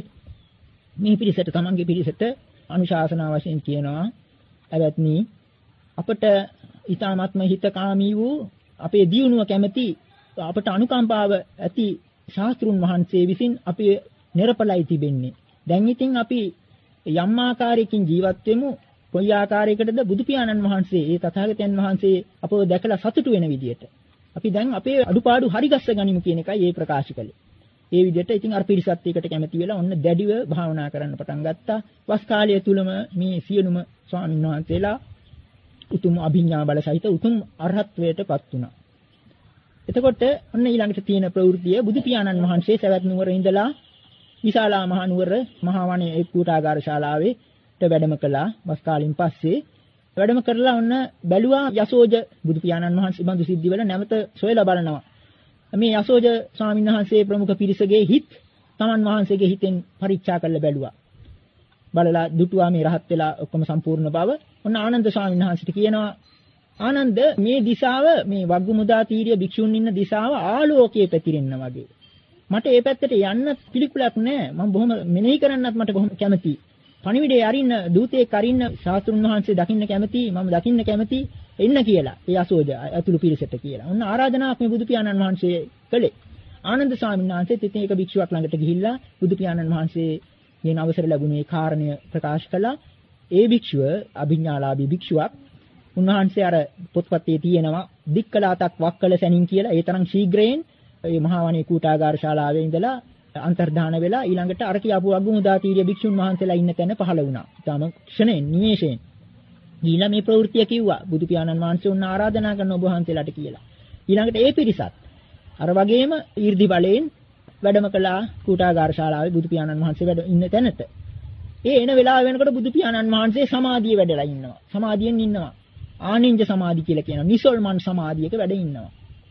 මේ පිරිසට තමන්ගේ පිරිසට අනුශාසනා වශයෙන් කියනවා අවත්නි අපට ඊ타ත්ම හිතකාමී වූ අපේ දියුණුව කැමැති අපට අනුකම්පාව ඇති ශාස්ත්‍රුන් වහන්සේ විසින් අපි නිර්පලයි තිබෙන්නේ. දැන් ඉතින් අපි යම් ආකාරයකින් ජීවත් වෙමු. කොයි ආකාරයකටද බුදු පියාණන් වහන්සේ ඒ තථාගතයන් වහන්සේ අපව දැකලා සතුටු වෙන විදියට. අපි දැන් අපේ අඩුපාඩු හරිගස්ස ගනිමු කියන එකයි ඒ ප්‍රකාශ කළේ. ඒ විදිහට ඉතින් අර පිරිසත් එකට කැමති වෙලා ඔන්න දැඩිව භාවනා කරන්න පටන් ගත්තා. වස් කාලය තුලම මේ සියලුම ස්වාමීන් වහන්සේලා උතුම් අභිඥා බල සහිත උතුම් අරහත්වයටපත් වුණා. එතකොට ඔන්න ඊළඟට තියෙන ප්‍රවෘත්තිය බුදු පියාණන් වහන්සේ සවැත් නුවර ඉඳලා විශාලා මහා නුවර මහා වනයේ ඒ කූටාගාර ශාලාවේ වැඩම කළා. වස් කාලෙන් පස්සේ වැඩම කරලා ඔන්න බැලුවා යසෝජ බුදු පියාණන් වහන්සේ බඳු සිද්ධි වල නැවත සොයලා බලනවා. මේ යසෝජ ස්වාමීන් වහන්සේ ප්‍රමුඛ පිරිසගේ හිත් තමන් වහන්සේගේ හිතෙන් පරීක්ෂා කරලා බැලුවා. බලලා දුටුවා මේ රහත් වෙලා ඔක්කොම සම්පූර්ණ බව. ඔන්න ආනන්ද ස්වාමීන් වහන්සේට කියනවා ආනන්ද මේ දිශාව මේ වග්ගුමුදා තීරිය භික්ෂුන් ඉන්න දිශාව ආලෝකයේ පැතිරෙන්න වගේ. මට ඒ පැත්තට යන්න පිළිකුලක් නැහැ. මම බොහොම මෙනෙහි කරන්නත් මට බොහොම කැමතියි. පණිවිඩේ අරින්න දූතයෙක් අරින්න ශාස්ත්‍රුන් වහන්සේ දකින්න කැමතියි. මම දකින්න කැමතියි. එන්න කියලා. ඒ අසෝජ අතුළු පිරිසට කියලා. ඔන්න ආරාධනාවක් මේ බුදු පියාණන් වහන්සේ කළේ. ආනන්ද ස්වාමීන් වහන්සේත් ඉතින් ඒක භික්ෂුවක් ළඟට ගිහිල්ලා බුදු පියාණන් වහන්සේ යෙන් අවසර ලැබුණේ කාරණය ප්‍රකාශ කළා. ඒ භික්ෂුව අභිඥාලාභී භික්ෂුවක්. උන්වහන්සේ අර පොත්පතේ තියෙනවා දික්කලාතක් වක්කල සැනින් කියලා ඒ තරම් ශීඝ්‍රයෙන් මේ මහා වනේ කූටාගාර ශාලාවේ ඉඳලා අන්තර්ධාන වෙලා ඊළඟට අර කියාපු වග්ගුමුදා තීරිය භික්ෂුන් වහන්සේලා ඉන්න තැන පහළ වුණා. ඊටම ක්ෂණයෙන් නිමේෂයෙන්. ඊළඟ මේ ප්‍රවෘත්තිය කිව්වා බුදු පියාණන් වහන්සේ උන් ආරාධනා කරන ඔබ වහන්සේලාට කියලා. ඊළඟට ඒ පිරිසත් අර වගේම ඊර්ධි බලයෙන් වැඩම කළා කූටාගාර ශාලාවේ බුදු පියාණන් වහන්සේ වැඩ ඉන්න තැනට. ඒ එන වෙලාව වෙනකොට බුදු පියාණන් වහන්සේ සමාධිය වැඩලා ඉන්නවා. සමාධියෙන් ඉන්නවා. ආනින්ජ සමාධි කියලා කියනවා. නිසල්මන් සමාධියක වැඩ ඉන්නවා.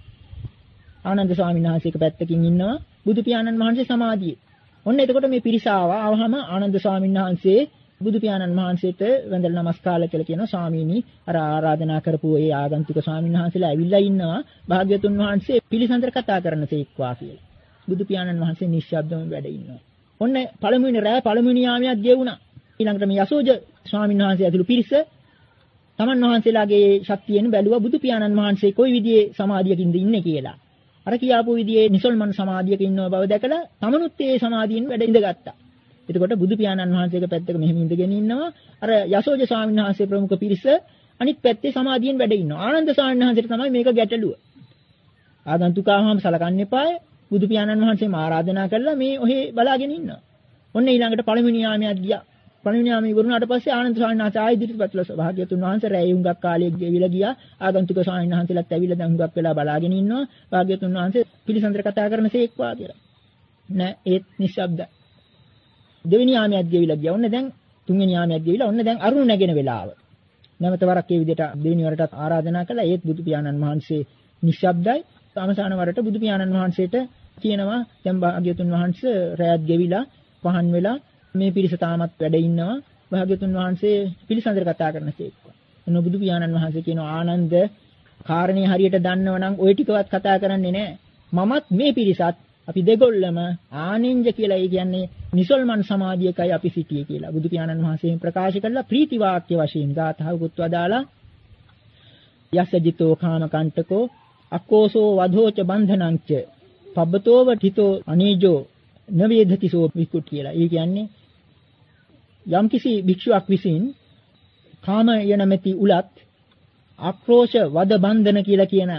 ආනන්ද ස්වාමීන් වහන්සේ එක පැත්තකින් ඉන්නවා. බුදු පියාණන් වහන්සේ සමාධියේ. ඔන්න එතකොට මේ පිරිස ආවා. ආවහම ආනන්ද ස්වාමීන් වහන්සේ බුදු පියාණන් වහන්සේට වැඳලා නමස්කාර කියලා කියනවා. ස්වාමීනි අර ආරාධනා කරපු ඒ ආගන්තුක ස්වාමීන් වහන්සේලා ඇවිල්ලා ඉන්නවා. භාග්‍යතුන් වහන්සේ පිළිසඳර කතා කරන තේක්වා කියලා. බුදු පියාණන් වහන්සේ නිශ්ශබ්දව වැඩ ඉන්නවා. ඔන්න පළමුවෙනි රැය පළමුවෙනි යාමයක් ගෙවුණා. ඊළඟට මේ යසෝජ ස්වාමීන් වහන්සේ ඇතුළු පිරිස තමන් වහන්සේලාගේ ශක්තියෙන් බැලුවා බුදු පියාණන් වහන්සේ කොයි විදිහේ සමාධියකින්ද ඉන්නේ කියලා. අර කියාපු විදිහේ නිසල්මන් සමාධියක ඉන්නව බව දැකලා තමනුත් ඒ සමාධියෙන් වැඩ ඉඳගත්තා. එතකොට බුදු පියාණන් වහන්සේගේ පැත්තක මෙහෙම ඉඳගෙන ඉන්නවා. අර යසෝජ ස්වාමීන් වහන්සේ ප්‍රමුඛ පිරිස අනිත් පැත්තේ සමාධියෙන් වැඩ ඉන්නවා. ආනන්ද ස්වාමීන් වහන්සේට තමයි මේක ගැටලුව. ආගන්තුකාවම සලකන්න එපාය. බුදු පියාණන් වහන්සේම ආරාධනා කළා මේ ඔහේ බලාගෙන ඉන්නවා. ඔන්න ඊළඟට පළවෙනි යාමයක් ගියා. පණිවිඩ ඉවරුණාට පස්සේ ආනන්ද ස්වාමීන් වහන්සේ ආයෙ ඉදිරිපත්ලා භාග්‍යතුන් වහන්සේ රැය හුඟක් කාලයක් ගෙවිලා ගියා. ආගන්තුක ස්වාමීන් වහන්සේලාත් ඇවිල්ලා දැන් හුඟක් වෙලා බලාගෙන ඉන්නවා. භාග්‍යතුන් වහන්සේ පිළිසඳර කතා කරනසේක්වා කියලා. නෑ ඒත් නිශ්ශබ්දයි. දෙවෙනි යාමයක් ගෙවිලා ගියා. ඔන්න දැන් තුන්වෙනි යාමයක් ගෙවිලා ඔන්න දැන් අරුණ නැගෙන වෙලාව. නැවත වරක් මේ විදිහට දෙවෙනි වරටත් ආරාධනා කළා. ඒත් බුදු පියාණන් වහන්සේ නිශ්ශබ්දයි. අවසාන වරට බුදු පියාණන් වහන්සේට කියනවා දැන් භාග්‍යතුන් වහන්සේ රැයත් ගෙවිලා පහන් වෙලා මේ පිරිස තාමත් වැඩ ඉන්නවා. භාග්‍යතුන් වහන්සේ පිළිසඳර කතා කරනසේක්වා. එන බුදු පියාණන් වහන්සේ කියනවා ආනන්ද කාරණේ හරියට දන්නව නම් ওই ටිකවත් කතා කරන්නේ නැහැ. මමත් මේ පිරිසත් අපි දෙගොල්ලම ආනෙන්ජ කියලා ඒ කියන්නේ නිසල්මන් සමාධියකයි අපි සිටියේ කියලා බුදු පියාණන් වහන්සේ ප්‍රකාශ කළා ප්‍රීති වාක්‍ය වශයෙන් ගාථාවකුත් වදාලා යස්සජිතෝ කාමකණ්ඨකෝ අකෝසෝ වධෝච බන්ධනංච පබ්බතෝව තිතෝ අනේජෝ නවේධතිසෝ විකුට් කියලා. ඒ කියන්නේ යම්කිසි භික්ෂුවක් විසින් කාම යනමැති උලත් ආක්‍රෝෂ වද බන්ධන කියලා කියන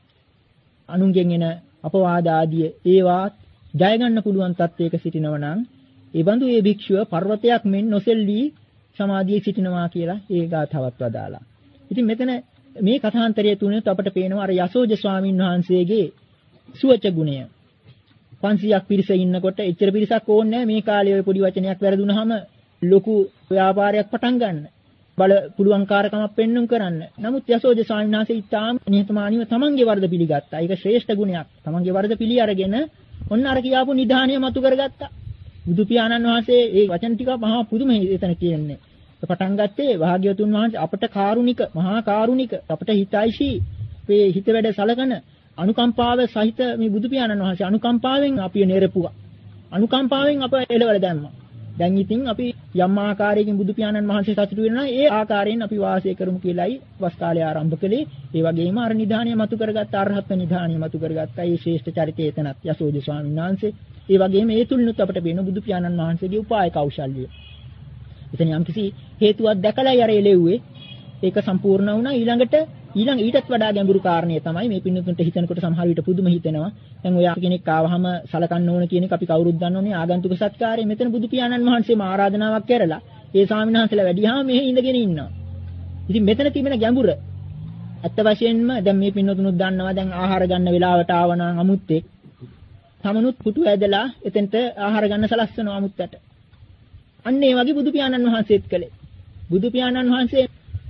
අනුන්ගෙන් එන අපවාද ආදී ඒවා ජය ගන්න පුළුවන් තත්වයක සිටිනවා නම් ඒ බඳු ඒ භික්ෂුව පර්වතයක් මෙන් නොසෙල්ලී සමාධියේ සිටිනවා කියලා ඒ ගාථාවත් වදාලා. ඉතින් මෙතන මේ කථාන්තරය තුනත් අපට පේනවා අර යසෝජ ස්වාමීන් වහන්සේගේ සුවච ගුණය. පන්සියක් පිරිස ඉන්නකොට එච්චර පිරිසක් ඕනේ නැහැ මේ කාලේ ඔය පොඩි වචනයක් වැරදුනහම ලොකු ව්‍යාපාරයක් පටන් ගන්න. බල පුළුවන් කාර්යකමක් පෙන්눔 කරන්න. නමුත් යසෝජ ස්වාමීන් වහන්සේ ඉතාම නිහතමානීව තමන්ගේ වරද පිළිගත්තා. ඒක ශ්‍රේෂ්ඨ ගුණයක්. තමන්ගේ වරද පිළි අරගෙන ඔන්න අර කියාපු නිධානය මතු කරගත්තා. බුදු පියාණන් වහන්සේ මේ වචන ටික මහා පුදුම එතන කියන්නේ. පටන් ගත්තේ භාග්‍යවතුන් වහන්සේ අපට කාරුණික, මහා කාරුණික, අපට හිතයිශී, මේ හිත වැඩ සලකන අනුකම්පාව සහිත මේ බුදු පියාණන් වහන්සේ අනුකම්පාවෙන් අපිව නෙරපුවා. අනුකම්පාවෙන් අප එළවල දැම්මා. දැන් ඉතින් අපි යම් ආකාරයකින් බුදු පියාණන් වහන්සේ සතුටු වෙනවා ඒ ආකාරයෙන් අපි වාසය කරමු කියලායි වස් කාලය ආරම්භ කළේ. ඒ වගේම අර නිධානය මතු කරගත්ත අරහත් නිධානය මතු කරගත්ත ඒ ශ්‍රේෂ්ඨ චරිතය එතනත් යසෝජ ස්වාමීන් වහන්සේ. ඒ වගේම ඒ තුලිනුත් අපට පේන බුදු පියාණන් වහන්සේගේ උපාය කෞශල්‍යය. එතන යම්කිසි හේතුවක් දැකලායි අර එළෙව්වේ. ඒක සම්පූර්ණ වුණා. ඊළඟට ඊළඟ ඊටත් වඩා ගැඹුරු කාරණේ තමයි මේ පින්නතුන්ට හිතනකොට සමහර විට පුදුම හිතෙනවා. දැන් ඔය කෙනෙක් ආවහම සලකන්න ඕන කියන එක අපි කවුරුත් දන්නෝනේ ආගන්තුක සත්කාරය. මෙතන බුදු පියාණන් වහන්සේම ආරාධනාවක් කරලා ඒ ස්වාමීන් වහන්සේලා වැඩිහාම මෙහි ඉඳගෙන ඉන්නවා. ඉතින් මෙතන තිබෙන ගැඹුර අත්ත වශයෙන්ම දැන් මේ පින්නතුනුත් දන්නවා දැන් ආහාර ගන්න වෙලාවට ආවනම් අමුත්තේ තමනුත් පුටු ඇදලා එතෙන්ට ආහාර ගන්න සලස්වනවා අමුත්තට. අන්න ඒ වගේ බුදු පියාණන් වහන්සේත් කළේ. බුදු පියාණන් වහන්සේ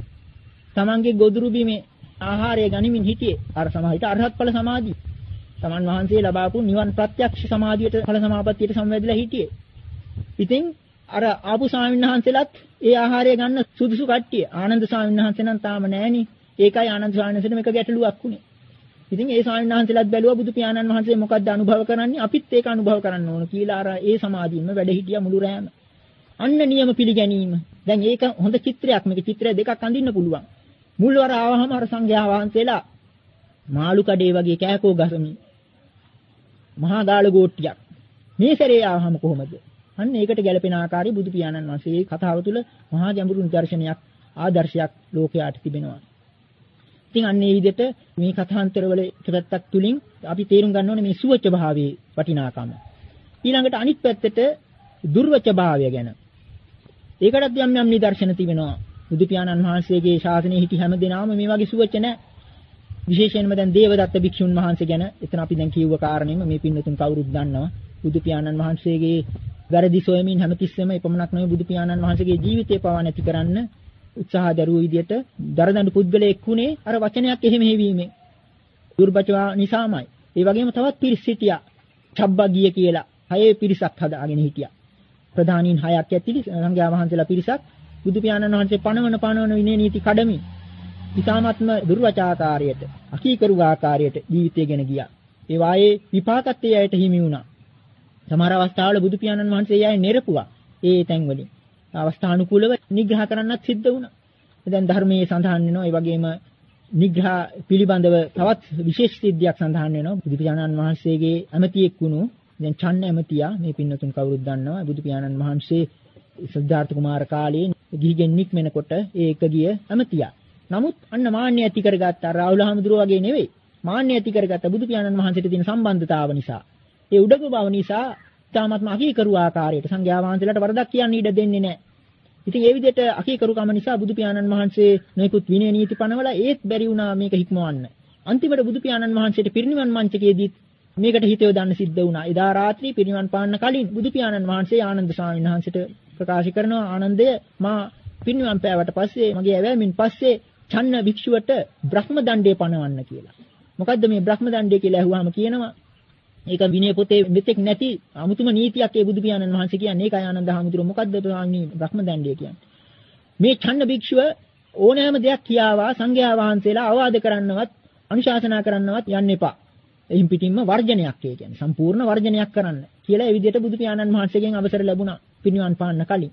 තමන්ගේ ගොදුරු බිමේ ආහාරය ගනිමින් හිටියේ. අර සමාහිත අරහත් ඵල සමාධිය. තමන් වහන්සේ ලබාපු නිවන් ප්‍රත්‍යක්ෂ සමාධියට ඵල සමාපත්තියට සම්වැදිලා හිටියේ. ඉතින් අර ආපු ස්වාමීන් වහන්සේලාත් ඒ ආහාරය ගන්න සුදුසු කට්ටිය. ආනන්ද ස්වාමීන් වහන්සේ නම් තාම නැහෙනි. ඒකයි ආනන්ද ස්වාමීන් වහන්සේට මේක ගැටලුවක් උනේ. ඉතින් ඒ ස්වාමීන් වහන්සේලාත් බැලුවා බුදු පියාණන් වහන්සේ මොකක්ද අනුභව කරන්නේ? අපිත් ඒක අනුභව කරන්න ඕන කියලා අර ඒ සමාධියෙම වැඩ හිටියා මුළු රැයම. අන්න නියම පිළිගැනීම. දැන් ඒක හොඳ චිත්‍රයක්. මේක චිත්‍රය දෙකක් අඳින්න පුළුවන්. මුල් වර ආවහම අර සංඝයා වහන්සේලා මාළු කඩේ වගේ කෑකෝ ගසමින් මහා ගාල ගෝට්ටියක්. මේ සැරේ ආවහම කොහොමද? අන්න ඒකට ගැලපෙන ආකාරي බුදු පියාණන් වහන්සේගේ කතාව තුළ මහා ගැඹුරු නිදර්ශනයක් ආදර්ශයක් ලෝකයට තිබෙනවා. ඉතින් අන්න ඒ විදිහට මේ කථාන්තරවල එකපැත්තක් තුලින් අපි තේරුම් ගන්න ඕනේ මේ සුවච භාවයේ වටිනාකම. ඊළඟට අනිත් පැත්තට දුර්වච භාවය ගැන. ඒකටත් යම් යම් නිදර්ශන තිබෙනවා. බුදු පියාණන් වහන්සේගේ ශාසනයේ හිටි හැම දෙනාම මේ වගේ සුවච නැහැ. විශේෂයෙන්ම දැන් දේවදත්ත භික්ෂුන් වහන්සේ ගැන එතන අපි දැන් කියුව කාරණේම මේ පින්නතුන් කවුරුත් දන්නවා. බුදු පියාණන් වහන්සේගේ වැරදි සොයමින් හැමතිස්සෙම එපමණක් නෙවෙයි බුදු පියාණන් වහන්සේගේ ජීවිතය පවා නැති කරන්න උත්සාහ දරුවෝ විදියට දරදඬු පුද්ගලයෙක් වුණේ අර වචනයක් එහෙම හේවීමෙන්. දුර්බචවා නිසාමයි. ඒ වගේම තවත් පිරිස් හිටියා. චබ්බගිය කියලා. හයේ පිරිසක් හදාගෙන හිටියා. ප්‍රධානීන් හයක් ඇතිලි සංඝයා වහන්සේලා පිරිසක් බුදු පියාණන් වහන්සේ පණවන පණවන විනය නීති කඩමින් ඉතාමත්ම දුර්වචාකාරයට අකීකරු ආකාරයට ජීවිතය ගෙන ගියා. ඒ වායේ විපාකත් ඒ අයට හිමි වුණා. සමහර අවස්ථාවල බුදු පියාණන් වහන්සේ ඒ අය නෙරපුවා. ඒ තැන්වලින් අවස්ථානුකූලව නිග්‍රහ කරන්නත් සිද්ධ වුණා. දැන් ධර්මයේ සඳහන් වෙනවා ඒ වගේම නිග්‍රහ පිළිබඳව තවත් විශේෂ සිද්ධියක් සඳහන් වෙනවා. බුදු පියාණන් වහන්සේගේ ඇමතියෙක් වුණු දැන් චන්න ඇමතියා මේ පින්නතුන් කවුරුත් දන්නවා. බුදු පියාණන් වහන්සේ සිද්ධාර්ථ කුමාර කාලේ ගිහිගෙන් නික්මෙනකොට ඒ එක ගිය ඇමතියා. නමුත් අන්න මාන්නය ඇති කරගත්ත රාහුල හාමුදුරුවෝ වගේ නෙවෙයි. මාන්නය ඇති කරගත්ත බුදු පියාණන් වහන්සේට තියෙන සම්බන්ධතාව නිසා. ඒ උඩඟු බව නිසා තාමත්ම අකීකරු ආකාරයට සංඝයා වහන්සේලාට වරදක් කියන්න ඉඩ දෙන්නේ නැහැ. ඉතින් ඒ විදිහට අකීකරුකම නිසා බුදු පියාණන් වහන්සේ නොයෙකුත් විනය නීති පනවලා ඒත් බැරි වුණා මේක හික්මවන්න. අන්තිමට බුදු පියාණන් වහන්සේට පිරිනිවන් මංචකයේදී මේකට හිත යොදන්න සිද්ධ වුණා. එදා රාත්‍රී පිරිනිවන් පාන්න කලින් බුදු පියාණන් වහන්සේ ආනන්ද ස්වාමීන් වහන්සේට ප්‍රකාශ කරනවා ආනන්දය මා පිරිනිවන් පෑවට පස්සේ මගේ ඇවෑමෙන් පස්සේ චන්න භික්ෂුවට බ්‍රහ්ම දණ්ඩය පනවන්න කියලා. මොකද්ද මේ බ්‍රහ්ම දණ්ඩය කියලා අහුවාම කියනවා ඒක විනය පොතේ මෙතෙක් නැති අමුතුම නීතියක් ඒ බුදු පියාණන් වහන්සේ කියන්නේ. ඒකයි ආනන්ද හාමුදුරුවෝ මොකද්ද ස්වාමීනි බ්‍රහ්ම දණ්ඩය කියන්නේ. මේ චන්න භික්ෂුව ඕනෑම දෙයක් කියාවා සංඝයා වහන්සේලා අවවාද කරන්නවත් අනුශාසනා කරන්නවත් යන්න එපා. එයින් පිටින්ම වර්ජනයක් ඒ කියන්නේ සම්පූර්ණ වර්ජනයක් කරන්න කියලා ඒ විදිහට බුදු පියාණන් වහන්සේගෙන් අවසර ලැබුණා පිරිනිවන් පාන්න කලින්.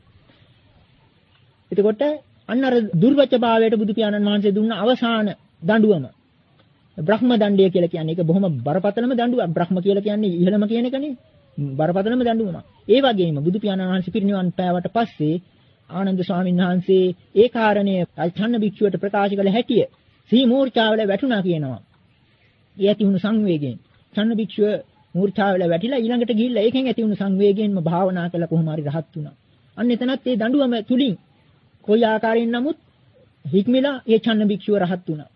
එතකොට අන්න අර දුර්වචභාවයට බුදු පියාණන් වහන්සේ දුන්න අවසාන දඬුවම බ්‍රහ්ම දණ්ඩය කියලා කියන්නේ. ඒක බොහොම බරපතලම දඬුවමක්. බ්‍රහ්ම කියලා කියන්නේ ඉහළම කියන එකනේ. බරපතලම දඬුවමක්. ඒ වගේම බුදු පියාණන් වහන්සේ පිරිනිවන් පෑවට පස්සේ ආනන්ද ස්වාමීන් වහන්සේ ඒ කාරණය චන්න භික්ෂුවට ප්‍රකාශ කළ හැටිය සී මූර්ඡාවල වැටුණා කියනවා. ඒ ඇති වුණු සංවේගයෙන් චන්න භික්ෂුව මූර්ඡාවල වැටිලා ඊළඟට ගිහිල්ලා ඒකෙන් ඇති වුණු සංවේගයෙන්ම භාවනා කළා කොහොම හරි රහත් වුණා. අන්න එතනත් ඒ දඬුවම තුලින් කොයි ආකාරයෙන් නමුත් හික්මිලා ඒ චන්න භික්ෂුව රහත් වුණා.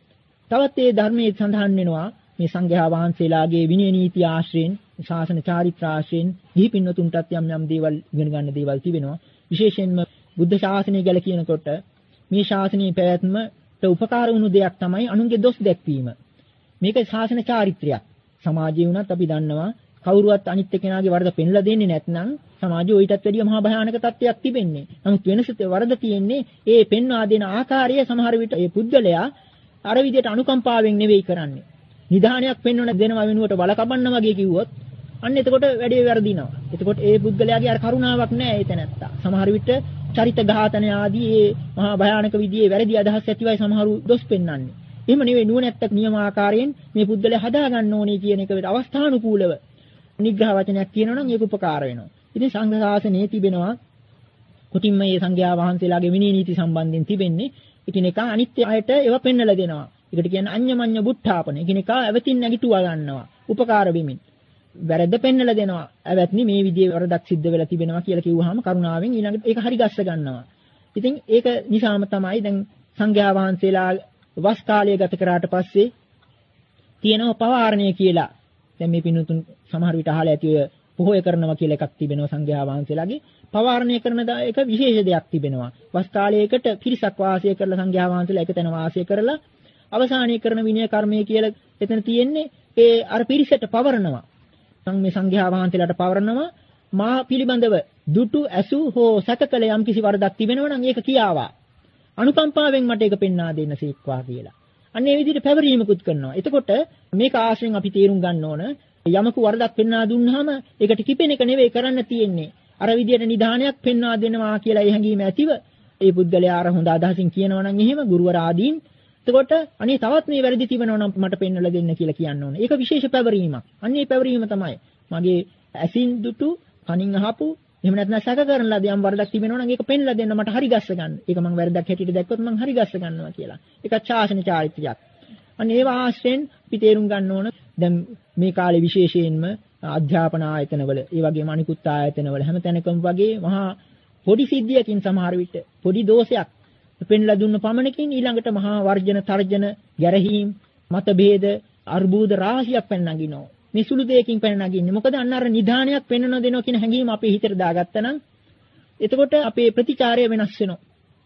තවත් ඒ ධර්මයේ සඳහන් වෙනවා මේ සංඝයා වහන්සේලාගේ විනය නීති ආශ්‍රයෙන් ශාසන චාරිත්‍ර ආශ්‍රයෙන් දීප පින්නතුන්ටත් යම් යම් දේවල් ඉගෙන ගන්න දේවල් තිබෙනවා. විශේෂයෙන්ම බුද්ධ ශාසනය ගැන කියනකොට මේ ශාසනයේ පැවැත්මට උපකාර වුණු දෙයක් තමයි අනුන්ගේ දොස් දැක්වීම. මේක ශාසන චාරිත්‍රයක්. සමාජයේ වුණත් අපි දන්නවා කවුරුවත් අනිත් එක්කෙනාගේ වරද පෙන්ලා දෙන්නේ නැත්නම් සමාජයේ ඊටත් වැඩිය මහා භයානක තත්ත්වයක් තිබෙන්නේ. නමුත් වෙනස වරද තියෙන්නේ ඒ පෙන්වා දෙන ආකාරය සමහර විට ඒ පුද්ගලයා අර විදිහට අනුකම්පාවෙන් නෙවෙයි කරන්නේ. නිධානයක් පෙන්වන දෙනවා වෙනුවට වල කපන්න වගේ කිව්වොත් අන්න එතකොට වැඩේ වැරදිනවා. එතකොට ඒ පුද්ගලයාගේ අර කරුණාවක් නැහැ ඒ තැනත්තා. සමහර විට චරිත ඝාතන ආදී ඒ මහා භයානක විදිහේ වැරදි අදහස් ඇතිවයි සමහරු දොස් පෙන්වන්නේ. එහෙම නෙවෙයි නුවණැත්තක් නියම ආකාරයෙන් මේ පුද්ගලයා හදා ගන්න ඕනේ කියන එක වෙට අවස්ථානුකූලව නිග්‍රහ වචනයක් කියනවා නම් ඒක උපකාර වෙනවා. ඉතින් සංඝ ශාසනයේ තිබෙනවා කුටින්ම මේ සංඝයා වහන්සේලාගේ විනය නීති සම්බන්ධයෙන් තිබෙන්නේ එකිනෙකා අනිත්‍ය අයට ඒවා පෙන්වලා දෙනවා. ඒකට කියන්නේ අඤ්ඤමඤ්ඤ බුද්ධාපන. එකිනෙකා ඇවතින් නැගිටුවා ගන්නවා. උපකාර වෙමින්. වැරද්ද පෙන්වලා දෙනවා. ඇවත්නි මේ විදිහේ වරදක් සිද්ධ වෙලා තිබෙනවා කියලා කිව්වහම කරුණාවෙන් ඊළඟට ඒක හරි ගස්ස ගන්නවා. ඉතින් ඒක නිසාම තමයි දැන් සංඝයා වහන්සේලා වස් කාලය ගත කරාට පස්සේ තියෙනවා පවාරණය කියලා. දැන් මේ පින්තුන් සමහර විට අහලා ඇති ඔය පොහොය කරනවා කියලා එකක් තිබෙනවා සංඝයා වහන්සේලාගේ. පවාරණය කරන එක විශේෂ දෙයක් තිබෙනවා. වස් කාලයකට පිරිසක් වාසය කරලා සංඝයා වහන්සේලා එකතැන වාසය කරලා අවසානයේ කරන විනය කර්මය කියලා එතන තියෙන්නේ ඒ අර පිරිසට පවරනවා. මේ සංඝයා වහන්සේලාට පවරනවා මා පිළිබඳව දුටු ඇසු හෝ සැකකල යම් කිසි වරදක් තිබෙනවා නම් ඒක කියාවා. අනුකම්පාවෙන් මට ඒක පෙන්වා දෙන්න සීක්වා කියලා. අන්න ඒ විදිහට පැවරීමකුත් කරනවා. එතකොට මේක ආශ්‍රයෙන් අපි තේරුම් ගන්න ඕන යමක වරදක් පෙන්වා දුන්නාම ඒකට කිපෙන එක නෙවෙයි කරන්න තියෙන්නේ. අර විදිහට නිධානයක් පෙන්වා දෙනවා කියලා ඒ හැඟීම ඇතිව ඒ පුද්ගලයා අර හොඳ අදහසින් කියනවා නම් එහෙම ගුරුවර ආදීන් එතකොට අනේ තවත් මේ වැරදි තිබෙනවා නම් මට පෙන්වලා දෙන්න කියලා කියන්න ඕනේ. ඒක විශේෂ පැවරීමක්. අන්න ඒ පැවරීම තමයි මගේ ඇසින් දුටු කනින් අහපු එහෙම නැත්නම් සැක කරන ලද යම් වරදක් තිබෙනවා නම් ඒක පෙන්ලා දෙන්න මට හරි ගස්ස ගන්න. ඒක මම වැරදක් හැටියට දැක්කොත් මම හරි ගස්ස ගන්නවා කියලා. ඒක ශාසන චාරිත්‍රයක්. අන්න ඒව ආශ්‍රයෙන් අපි තේරුම් ගන්න ඕන දැන් මේ කාලේ විශේෂයෙන්ම අධ්‍යාපන ආයතනවල ඒ වගේම අනිකුත් ආයතනවල හැම තැනකම වගේ මහා පොඩි සිද්ධියකින් සමහර විට පොඩි දෝෂයක් පෙන්ලා දුන්න පමණකින් ඊළඟට මහා වර්ජන තර්ජන ගැරහීම් මතභේද අර්බුද රාශියක් පැන නගිනවා. මේ සුළු දෙයකින් පැන නගින්නේ. මොකද අන්න අර නිධානයක් පෙන්වන දෙනවා කියන හැඟීම අපේ හිතට දාගත්තා නම් එතකොට අපේ ප්‍රතිචාරය වෙනස් වෙනවා.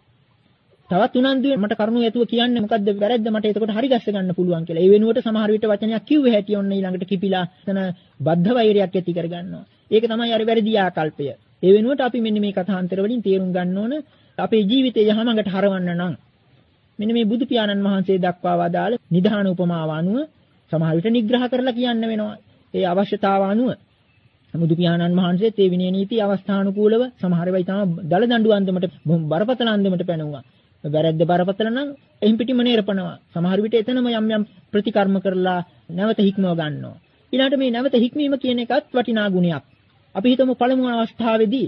තවත් උනන්දුවෙන් මට කරුණු ඇතුව කියන්නේ මොකද්ද වැරද්ද මට එතකොට හරි ගස්ස ගන්න පුළුවන් කියලා. ඒ වෙනුවට සමහර විට වචනයක් කිව්වේ හැටි ඔන්න ඊළඟට කිපිලා එතන බද්ධ වෛරයක් ඇති කර ගන්නවා. ඒක තමයි අර වැරදි ආකල්පය. ඒ වෙනුවට අපි මෙන්න මේ කථාන්තර වලින් තේරුම් ගන්න ඕන අපේ ජීවිතය යහමඟට හරවන්න නම් මෙන්න මේ බුදු පියාණන් වහන්සේ දක්වා වදාළ නිධාන උපමාව අනුව සමහර විට නිග්‍රහ කරලා කියන්න වෙනවා. ඒ අවශ්‍යතාව අනුව බුදු පියාණන් වහන්සේත් ඒ විනය නීති අවස්ථානුකූලව සමහර වෙයි තමයි දල දඬු අන්දමට බරපතල අන්දමට පැනුවා. වැරද්ද බරපතල නම් එහින් පිටිම නේරපනවා. සමහර විට එතනම යම් යම් ප්‍රතිකර්ම කරලා නැවත හික්මව ගන්නවා. ඊළාට මේ නැවත හික්මීම කියන එකත් වටිනා ගුණයක්. අපි හිතමු පළමු අවස්ථාවේදී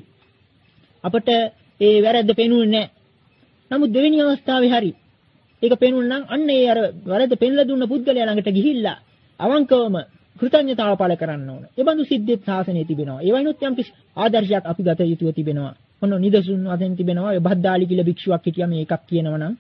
අපට ඒ වැරද්ද පෙනුනේ නැහැ. නමුත් දෙවෙනි අවස්ථාවේ හරි ඒක පෙනුන නම් අන්න ඒ අර වැරද්ද පෙන්ලා දුන්න පුද්ගලයා ළඟට ගිහිල්ලා අවංකවම කෘතඥතාව පළ කරන්න ඕන. ඒ බඳු සිද්ධිත් ශාසනයේ තිබෙනවා. ඒ වයින්ොත් යම් කිසි ආදර්ශයක් අපි ගත යුතුව තිබෙනවා. ඔන්න නිදසුන් වශයෙන් තිබෙනවා. ඒ බද්දාලි කියලා භික්ෂුවක් හිටියා මේ එකක් කියනවා නම්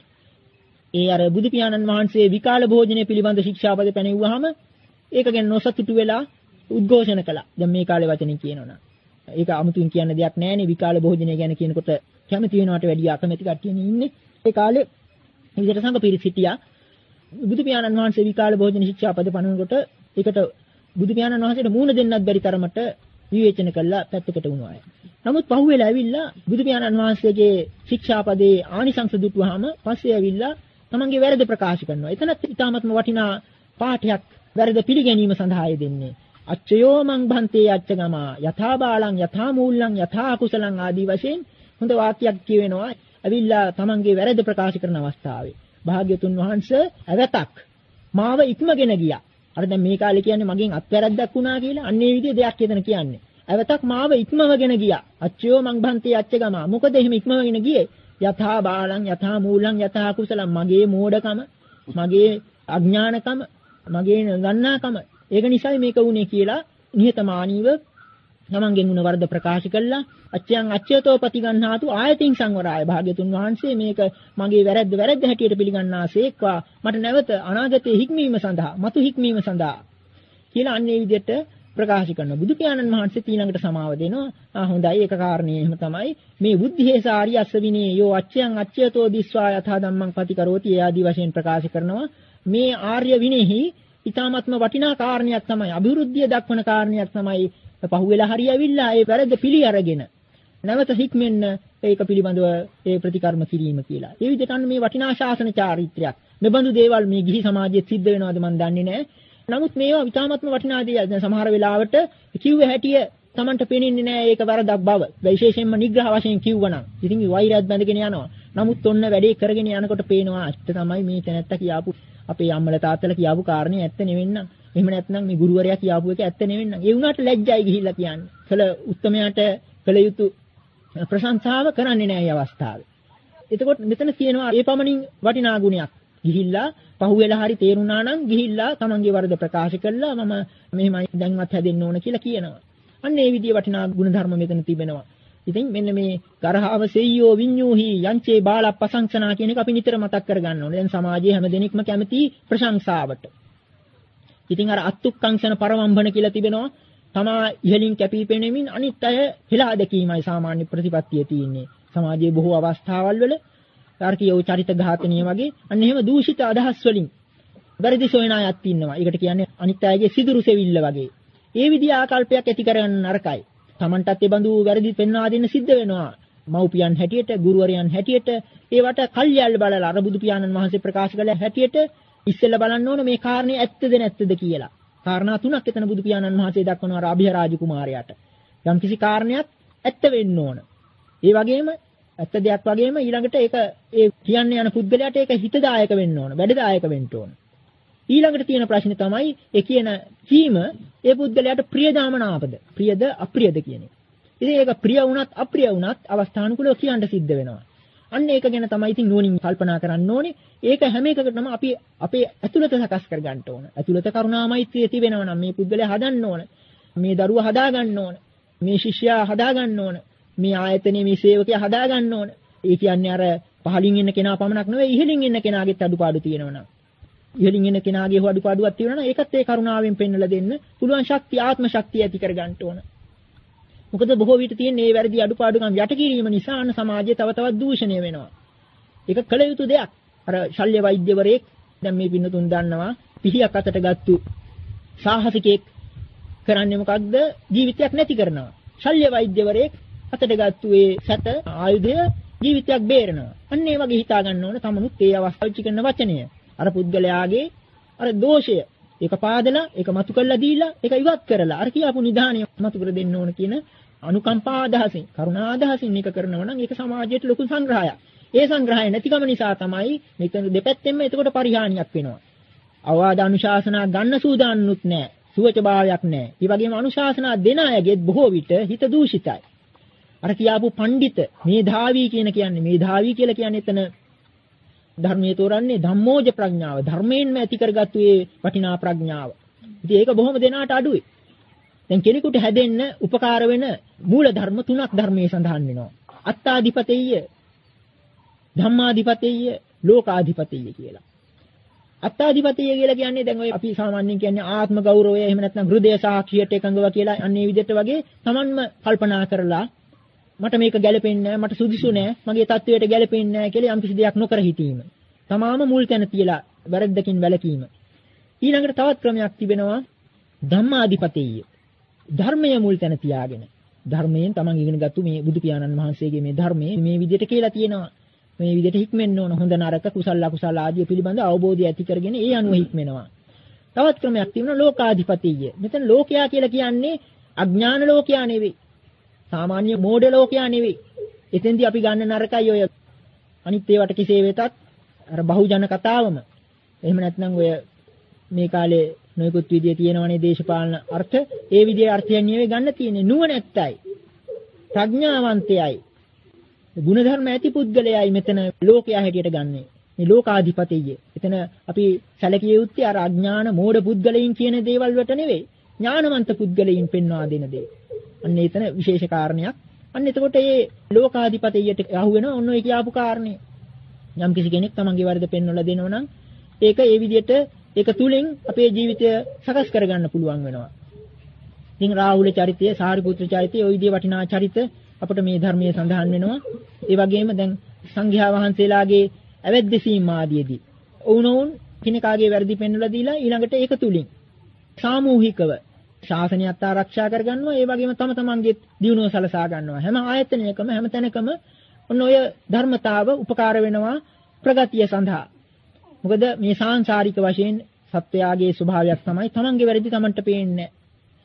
ඒ අර බුදු පියාණන් වහන්සේ විකාල භෝජනය පිළිබඳ ශික්ෂාපද පැනෙව්වහම ඒක ගැන නොසතුටු වෙලා උද්ඝෝෂණ කළා. දැන් මේ කාලේ වචනේ කියනවනම් ඒක 아무තුන් කියන්න දෙයක් නැහැනේ. විකාල භෝජනය ගැන කියනකොට කැමති වෙනවට වැඩිය අකමැති කට්ටියනේ ඉන්නේ. ඒ කාලේ විදිහට සංඝ පිරිස හිටියා. බුදු පියාණන් වහන්සේ විකාල භෝජන ශික්ෂාපද පනවනකොට ඒකට බුදු පියාණන් වහන්සේට මූණ දෙන්නත් බැරි තරමට විවේචන කළා පැත්තකට වුණා අය. නමුත් පහුවෙලා ඇවිල්ලා බුදු පියාණන් වහන්සේගේ ශික්ෂාපදේ ආනිසංස දුටුවාම පස්සේ ඇවිල්ලා තමන්ගේ වැරද්ද ප්‍රකාශ කරනවා. එතනත් ඊටාත්ම වටිනා පාඨයක් වැරද්ද පිළිගැනීම සඳහා යෙදෙන්නේ. අච්චයෝ මං භන්තේ අච්චගම යථා බාලං යථා මූලං යථා කුසලං ආදී වශයෙන් හොඳ වාක්‍යයක් කියවෙනවා. ඇවිල්ලා තමන්ගේ වැරද්ද ප්‍රකාශ කරන අවස්ථාවේ භාග්‍යතුන් වහන්සේ අවතක් මාව ඉක්මගෙන ගියා. අර දැන් මේ කාලේ කියන්නේ මගෙන් අත්වැරද්දක් වුණා කියලා. අන්න ඒ විදිහේ දෙයක් එතන කියන්නේ. අවතක් මාව ඉක්මවගෙන ගියා. අච්චයෝ මං භන්තේ අච්චගම. මොකද එහෙම ඉක්මවගෙන ගියේ? යථා බාලං යථා මූලං යථා කුසලං මගේ මෝඩකම, මගේ අඥානකම, මගේ ගන්නාකම. ඒක නිසායි මේක වුනේ කියලා නිහතමානීව තමන්ගෙන් වුණ වරද ප්‍රකාශ කළා. අච්චයන් අච්චයතෝ ප්‍රතිගන්හාතු ආයතින් සංවරාය. භාග්‍යතුන් වහන්සේ මේක මගේ වැරද්ද වැරද්ද හැටියට පිළිගන්නාසේක්වා මට නැවත අනාගතයේ හික්මීම සඳහා, මතු හික්මීම සඳහා කියලා අන්නේ විදිහට ප්‍රකාශ කරනවා. බුදු පියාණන් වහන්සේ ඊළඟට සමාව දෙනවා. ආ හොඳයි ඒක කාරණේ එහෙම තමයි. මේ බුද්ධිහේසාරි අස්සවිනේ යෝ අච්චයන් අච්චයතෝ දිස්වා යථා ධම්මං පතිකරෝති ආදී වශයෙන් ප්‍රකාශ කරනවා. මේ ආර්ය විනේහි ඊ타ත්ම වටිනා කාරණයක් තමයි, අභිවෘද්ධිය දක්වන කාරණයක් තමයි. පහුවෙලා හරි ඇවිල්ලා ඒ වැරද්ද පිළි අරගෙන නැවත හික්මෙන්න ඒක පිළිබඳව ඒ ප්‍රතිකර්ම කිරීම කියලා. ඒ විදිහට අන්න මේ වටිනා ශාසන චාරිත්‍රයක්. මෙබඳු දේවල් මේ ගිහි සමාජයේ සිද්ධ වෙනවද මන් දන්නේ නැහැ. නමුත් මේවා විතාමත්ම වටිනා දේවල්. දැන් සමහර වෙලාවට කිව්ව හැටිය Tamanට පේනින්නේ නැහැ ඒක වැරදක් බව. විශේෂයෙන්ම නිග්‍රහ වශයෙන් කිව්වනම්. ඉතින් වෛරයත් බැඳගෙන යනවා. නමුත් ඔන්න වැඩේ කරගෙන යනකොට පේනවා ඇත්ත තමයි මේ තැනත්තා කියාපු අපේ අම්මලා තාත්තලා කියාපු කාරණේ ඇත්ත නෙවෙන්නම්. එහෙම නැත්නම් මේ ගුරුවරයා කියාපු එක ඇත්ත නෙවෙන්නම්. ඒ වුණාට ලැජ්ජයි ගිහිල්ලා කියන්නේ. කළ උත්තමයාට කළ යුතු ප්‍රශංසාව කරන්නේ නැහැ මේ අවස්ථාවේ. එතකොට මෙතන තියෙනවා ඒ පමණින් වටිනා ගුණයක්. ගිහිල්ලා පහුවෙලා හරි තේරුණා නම් ගිහිල්ලා තමන්ගේ වරද ප්‍රකාශ කළා මම මෙහෙමයි දැන්වත් හැදෙන්න ඕන කියලා කියනවා. අන්න ඒ විදිහේ වටිනා ගුණ ධර්ම මෙතන තිබෙනවා. ඉතින් මෙන්න මේ ගරහව සෙය්‍යෝ විඤ්ඤූහි යංචේ බාලප්පසංසනා කියන එක අපි නිතර මතක් කරගන්න ඕනේ. දැන් සමාජයේ හැම දෙනෙක්ම කැමති ප්‍රශංසාවට. ඉතින් අර අත්තුක්කංශන පරවම්බන කියලා තිබෙනවා. තමා ඉහලින් කැපී පෙනෙමින් අනිත් අය හෙලා දැකීමයි සාමාන්‍ය ප්‍රතිපත්තිය තියෙන්නේ. සමාජයේ බොහෝ අවස්ථාවල් වල තාර්කිකව චරිත ඝාතනීය වගේ අන්න එහෙම දූෂිත අදහස් වලින් වැරදි සොයන අයත් ඉන්නවා. ඒකට කියන්නේ අනිත් අයගේ සිදුරු සෙවිල්ල වගේ. ඒ විදිහ ආකල්පයක් ඇති කරගන්න නරකයි. Tamanටත් ඒ බඳු වැරදි පෙන්වා දෙන්න සිද්ධ වෙනවා. මව්පියන් හැටියට, ගුරුවරයන් හැටියට ඒවට කල්යල් බලලා අර බුදු පියාණන් වහන්සේ ප්‍රකාශ කළ හැටියට ඉස්සෙල්ලා බලන්න ඕන මේ කාරණේ ඇත්තද නැත්තද කියලා. කාරණා තුනක් එතන බුදු පියාණන් වහන්සේ දක්වනවා අභිහරාජ කුමාරයාට. යම් කිසි කාරණයක් ඇත්ත වෙන්න ඕන. ඒ වගේම ඇත්ත දෙයක් වගේම ඊළඟට ඒක ඒ කියන්න යන පුද්ගලයාට ඒක හිතදායක වෙන්න ඕන, වැඩදායක වෙන්න ඕන. ඊළඟට තියෙන ප්‍රශ්නේ තමයි ඒ කියන කීම ඒ පුද්ගලයාට ප්‍රියදාමනාපද, ප්‍රියද අප්‍රියද කියන එක. ඉතින් ඒක ප්‍රිය වුණත් අප්‍රිය වුණත් අවස්ථානුකූලව කියන්න සිද්ධ වෙනවා. අන්න ඒක ගැන තමයි ඉතින් නුවණින් කල්පනා කරන්න ඕනේ. ඒක හැම එකකටම අපි අපේ ඇතුළත සකස් කර ගන්න ඕන. ඇතුළත කරුණා මෛත්‍රිය තිබෙනවා නම් මේ පුද්ගලයා හදන්න ඕන. මේ දරුවා හදා ගන්න ඕන. මේ ශිෂ්‍යයා හදා ගන්න ඕන. මේ ආයතනයේ මේ සේවකයා හදා ගන්න ඕන. ඒ කියන්නේ අර පහලින් ඉන්න කෙනා පමණක් නෙවෙයි ඉහළින් ඉන්න කෙනාගේත් අඩුපාඩු තියෙනවා නම්. ඉහළින් ඉන්න කෙනාගේ අඩුපාඩුවක් තියෙනවා නම් ඒකත් ඒ කරුණාවෙන් පෙන්වලා දෙන්න පුළුවන් ශක්තිය ආත්ම ශක්තිය ඇති කර ගන්න ඕන. මොකද බොහෝ විට තියෙන මේ වැරදි අඩුපාඩුකම් යට කිරීම නිසා අන්න සමාජයේ තව තවත් දූෂණය වෙනවා. ඒක කළ යුතු දෙයක්. අර ශල්‍ය වෛද්‍යවරයෙක් දැන් මේ පින්නතුන් දන්නවා පිහියක් අතට ගත්තු සාහසිකයෙක් කරන්නේ මොකක්ද? ජීවිතයක් නැති කරනවා. ශල්‍ය වෛද්‍යවරයෙක් අතට ගත්තු ඒ සැත ආයුධය ජීවිතයක් බේරනවා. අන්න ඒ වගේ හිතා ගන්න ඕන තමනුත් ඒ අවස්ථාවේ කරන වචනය. අර පුද්ගලයාගේ අර දෝෂය ඒක පාදලා ඒක මතු කරලා දීලා ඒක ඉවත් කරලා අර කියාපු නිධානය මතු කර දෙන්න ඕන කියන අනුකම්පා අදහසින් කරුණා අදහසින් මේක කරනවා නම් ඒක සමාජයට ලොකු සංග්‍රහයක්. ඒ සංග්‍රහය නැතිකම නිසා තමයි මෙතන දෙපැත්තෙන්ම එතකොට පරිහානියක් වෙනවා. අවවාද අනුශාසනා ගන්න සූදානුත් නැහැ. සුවචභාවයක් නැහැ. ඒ වගේම අනුශාසනා දෙන අයගේ බොහෝ විට හිත දූෂිතයි. අර කියාපු පඬිත මේධාවී කියන කියන්නේ මේධාවී කියලා කියන්නේ එතන ධර්මයේ තෝරන්නේ ධම්මෝජ ප්‍රඥාව. ධර්මයෙන්ම ඇති කරගත්තු ඒ වටිනා ප්‍රඥාව. ඉතින් ඒක බොහොම දෙනාට අඩුයි. දැන් කෙනෙකුට හැදෙන්න උපකාර වෙන මූල ධර්ම තුනක් ධර්මයේ සඳහන් වෙනවා. අත්තාධිපතෙය්‍ය, ධම්මාධිපතෙය්‍ය, ලෝකාධිපතෙය්‍ය කියලා. අත්තාධිපතෙය්‍ය කියලා කියන්නේ දැන් ඔය අපි සාමාන්‍යයෙන් කියන්නේ ආත්ම ගෞරවය එහෙම නැත්නම් හෘදය සාක්ෂියට එකඟව කියලා අන්නේ විදිහට වගේ Tamanම කල්පනා කරලා මට මේක ගැලපෙන්නේ නැහැ, මට සුදුසු නැහැ, මගේ තත්වයට ගැලපෙන්නේ නැහැ කියලා යම් කිසි දෙයක් නොකර හිටීම. තමාම මුල් තැන තියලා වැරද්දකින් වැළකීම. ඊළඟට තවත් ක්‍රමයක් තිබෙනවා ධම්මාධිපතෙය්‍ය. ධර්මයේ මුල් තැන තියාගෙන ධර්මයෙන් Taman ඉගෙනගත්තු මේ බුදු පියාණන් වහන්සේගේ මේ ධර්මයේ මේ විදිහට කියලා තියෙනවා. මේ විදිහට හික්මෙන්න ඕන, හොඳ නරක කුසල අකුසල ආදී පිළිබඳ අවබෝධය ඇති කරගෙන ඒ අනුව හික්මෙනවා. තවත් ක්‍රමයක් තියෙනවා ලෝකාධිපතෙය්‍ය. මෙතන ලෝකයා කියලා කියන්නේ අඥාන ලෝකයා නෙවෙයි. සාමාන්‍ය මෝඩ ලෝකයා නෙවෙයි. එතෙන්දී අපි ගන්න නරකයි ඔය අනිත් ඒවට කෙසේ වෙතත් අර බහුජන කතාවම. එහෙම නැත්නම් ඔය මේ කාලේ නොයෙකුත් විදිය තියෙනවනේ දේශපාලන අර්ථ. ඒ විදියේ අර්ථයන් නෙවෙයි ගන්න තියෙන්නේ. නුවණැත්තයි, ප්‍රඥාවන්තයයි, ගුණධර්ම ඇති පුද්ගලයයි මෙතන ලෝකයා හැටියට ගන්නෙ. මේ ලෝකාධිපතෙය්‍ය. එතන අපි සැලකිය යුත්තේ අර අඥාන මෝඩ පුද්ගලයන් කියන දේවල් වලට නෙවෙයි. ඥානවන්ත පුද්ගලයන් පෙන්වා දෙන දේ. අන්න එතන විශේෂ කාරණයක්. අන්න එතකොට මේ ලෝකාධිපතෙය්‍යට අහු වෙනවා ඔන්න ඔය කියාපු කාරණේ. යම් කිසි කෙනෙක් තමන්ගේ වරද පෙන්වලා දෙනවා නම් ඒක ඒ විදිහට ඒක තුලින් අපේ ජීවිතය සකස් කරගන්න පුළුවන් වෙනවා. ඉතින් රාහුල චරිතය, සාරිපුත්‍ර චරිතය, ওই විදිහේ වටිනා චරිත අපිට මේ ධර්මයේ සඳහන් වෙනවා. ඒ වගේම දැන් සංඝයා වහන්සේලාගේ අවැද්දසීම් ආදීදී වුණොන් කෙනෙකුගේ වැරදි පෙන්වලා දීලා ඊළඟට ඒක තුලින් සාමූහිකව ශාසනයත් ආරක්ෂා කරගන්නවා. ඒ වගේම තම තමන්ගේ දියුණුව සලසා ගන්නවා. හැම ආයතනයකම හැම තැනකම ඔන්න ඔය ධර්මතාව උපකාර වෙනවා ප්‍රගතිය සඳහා. මොකද මේ සාංශාරික වශයෙන් සත්‍යයාගේ ස්වභාවයක් තමයි තමන්ගේ වැරදි තමන්ට පේන්නේ නැහැ.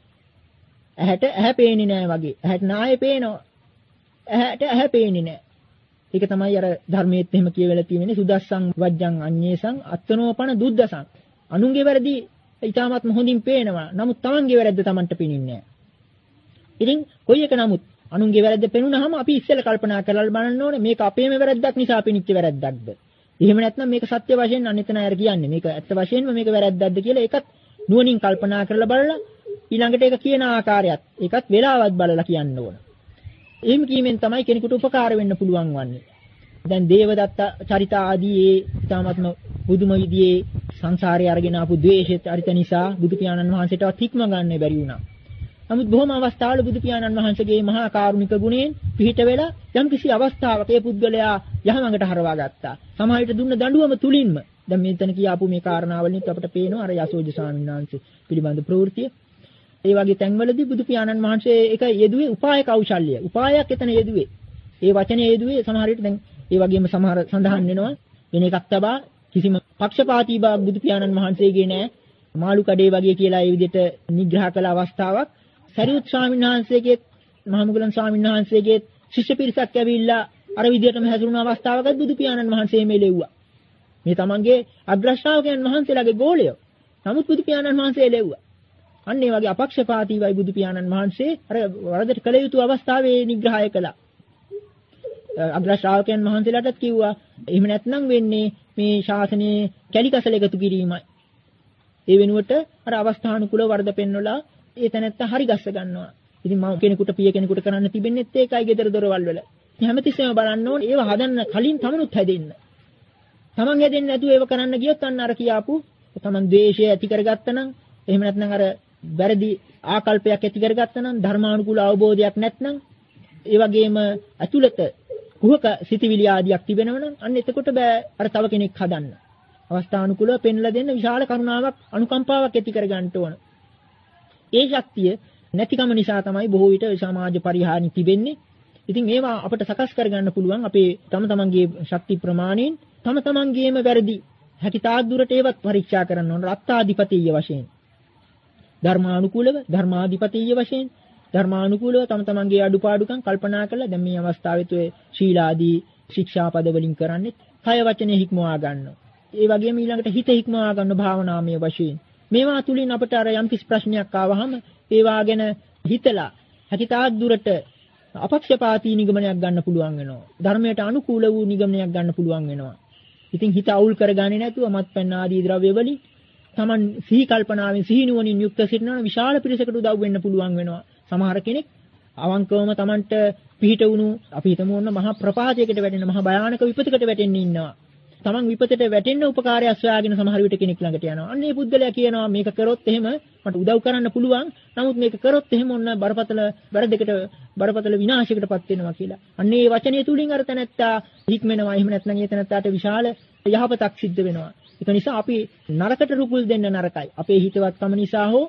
ඇහැට ඇහැ පේන්නේ නැහැ වගේ. ඇහැට නාය පේනවා. ඇහැට ඇහැ පේන්නේ නැහැ. ඒක තමයි අර ධර්මයේත් එහෙම කියවෙලා තියෙන්නේ සුදස්සං වජ්ජං අඤ්ඤේසං අත්තනෝපන දුද්දසං. අනුන්ගේ වැරදි ඊටාත්ම හොඳින් පේනවා. නමුත් තමන්ගේ වැරද්ද තමන්ට පේන්නේ නැහැ. ඉතින් කොයි එක නමුත් අනුන්ගේ වැරද්ද පෙනුනහම අපි ඉස්සෙල්ලා කල්පනා කරලා බලන්න ඕනේ මේක අපේම වැරද්දක් නිසා පෙනිච්ච වැරද්දක්ද? එහෙම නැත්නම් මේක සත්‍ය වශයෙන් අනිතන අය කියන්නේ මේක ඇත්ත වශයෙන්ම මේක වැරද්දක්ද කියලා ඒකත් නුවණින් කල්පනා කරලා බලලා ඊළඟට ඒක කියන ආකාරයත් ඒකත් වෙලාවත් බලලා කියන්න ඕන. එහෙම කීමෙන් තමයි කෙනෙකුට උපකාර වෙන්න පුළුවන් වන්නේ. දැන් දේවදත්ත චරිත ආදී ඒ ඊටාත්ම බුදුම විදියේ සංසාරේ අරගෙන ආපු ද්වේෂ චරිත නිසා බුදු පියාණන් වහන්සේටවත් හික්ම ගන්න බැරි වුණා. නමුත් බොහොම අවස්ථාවල බුදු පියාණන් වහන්සේගේ මහා කාරුණික ගුණයෙන් පිහිට වෙලා යම්කිසි අවස්ථාවක ඒ පුද්ගලයා යහමඟට හරවා ගත්තා. සමහර විට දුන්න දඬුවම තුලින්ම දැන් මෙතන කියාපු මේ කාරණාවලින් අපිට පේනවා අර යසෝජ ස්වාමීන් වහන්සේ පිළිබඳ ප්‍රවෘත්තිය. ඒ වගේ තැන්වලදී බුදු පියාණන් වහන්සේ ඒක යෙදුවේ උපාය කෞශල්‍ය. උපායක් එතන යෙදුවේ. ඒ වචනේ යෙදුවේ සමහර විට දැන් ඒ වගේම සමහර සඳහන් වෙනවා වෙන එකක් තබා කිසිම පක්ෂපාතී බවක් බුදු පියාණන් වහන්සේගේ නෑ. මාළු කඩේ වගේ කියලා ඒ විදිහට නිග්‍රහ කළ අවස්ථාවක් සරියුත් ස්වාමීන් වහන්සේගේ මහමුගලන් ස්වාමීන් වහන්සේගේ ශිෂ්‍ය පිරිසක් ඇවිල්ලා අර විදිහටම හැසිරුණු අවස්ථාවකත් බුදු පියාණන් වහන්සේ මෙලෙව්වා. මේ තමන්ගේ අග්‍රශ්‍රාවකයන් වහන්සේලාගේ ගෝලයෝ. නමුත් බුදු පියාණන් වහන්සේ ලෙව්වා. අන්න ඒ වගේ අපක්ෂපාතීවයි බුදු පියාණන් වහන්සේ අර වරදට කළ යුතු අවස්ථාවේ නිග්‍රහය කළා. අග්‍රශ්‍රාවකයන් වහන්සේලාටත් කිව්වා එහෙම නැත්නම් වෙන්නේ මේ ශාසනයේ කැලිකසල එකතු කිරීමයි. ඒ වෙනුවට අර අවස්ථානුකූල වරද පෙන්වලා ඒ තැනත්ත හරි ගස්ස ගන්නවා. ඉතින් මම කෙනෙකුට පිය කෙනෙකුට කරන්න තිබෙන්නේත් ඒකයි ගෙදර දොරවල් වල. හැමතිස්සෙම බලන්න ඕනේ ඒව හදන්න කලින් තමනුත් හැදෙන්න. තමන් හැදෙන්නේ නැතුව ඒව කරන්න ගියොත් අන්න අර කියාපු තමන් ද්වේෂය ඇති කරගත්තා නම් එහෙම නැත්නම් අර වැරදි ආකල්පයක් ඇති කරගත්තා නම් ධර්මානුකූල අවබෝධයක් නැත්නම් ඒ වගේම අතුලත කුහක සිටිවිලි ආදියක් තිබෙනවනම් අන්න එතකොට බෑ අර තව කෙනෙක් හදන්න. අවස්ථානුකූලව පෙන්ලා දෙන්න විශාල කරුණාවක් අනුකම්පාවක් ඇති කරගන්න ඕන. ඒ ශක්තිය නැතිකම නිසා තමයි බොහෝ විට සමාජ පරිහානි තිබෙන්නේ. ඉතින් ඒවා අපිට සකස් කරගන්න පුළුවන් අපේ තම තමන්ගේ ශක්ති ප්‍රමාණයෙන් තම තමන්ගේම වැරදි හැකිතාක් දුරට ඒවත් පරීක්ෂා කරන්න ඕන රත්තාධිපතිය වශයෙන්. ධර්මානුකූලව ධර්මාධිපතිය වශයෙන් ධර්මානුකූලව තම තමන්ගේ අඩුපාඩුකම් කල්පනා කරලා දැන් මේ අවස්ථාවෙත් ඔය ශීලාදී ශික්ෂා පද වලින් කරන්නේ කය වචනේ හික්මවා ගන්නවා. ඒ වගේම ඊළඟට හිත හික්මවා ගන්න භාවනාමය වශයෙන්. මේවා තුලින් අපට අර යම් කිසි ප්‍රශ්නයක් ආවහම ඒවා ගැන හිතලා හැකිතාක් දුරට අපක්ෂපාතී නිගමනයක් ගන්න පුළුවන් වෙනවා. ධර්මයට අනුකූල වූ නිගමනයක් ගන්න පුළුවන් වෙනවා. ඉතින් හිත අවුල් කරගන්නේ නැතුව මත්පැන් ආදී ද්‍රව්‍ය වලින් Taman සිහි කල්පනාවෙන් සිහි නුවණින් යුක්ත සිටිනවා විශාල පිරිසකට උදව් වෙන්න පුළුවන් වෙනවා. සමහර කෙනෙක් අවංකවම Tamanට පිහිට වුණු අපි හිතමු ඔන්න මහා ප්‍රපාතයකට වැටෙන මහා භයානක විපතකට වැටෙන්න ඉන්නවා. Taman විපතට වැටෙන්න උපකාරයක් සොයාගෙන සමහර විට කෙනෙක් ළඟට යනවා. අන්න ඒ පුද්ගලයා කියනවා මේක කරොත් එහෙම මට උදව් කරන්න පුළුවන්. නමුත් මේක කරොත් එහෙම ඔන්න බරපතල වැරදකට බරපතල විනාශයකටපත් වෙනවා කියලා. අන්න ඒ වචනය තුලින් අර තැනැත්තා හික්මෙනවා. එහෙම නැත්නම් ඒ තැනැත්තාට විශාල යහපතක් සිද්ධ වෙනවා. ඒක නිසා අපි නරකට රුකුල් දෙන්න නරකයි. අපේ හිතවත්කම නිසා හෝ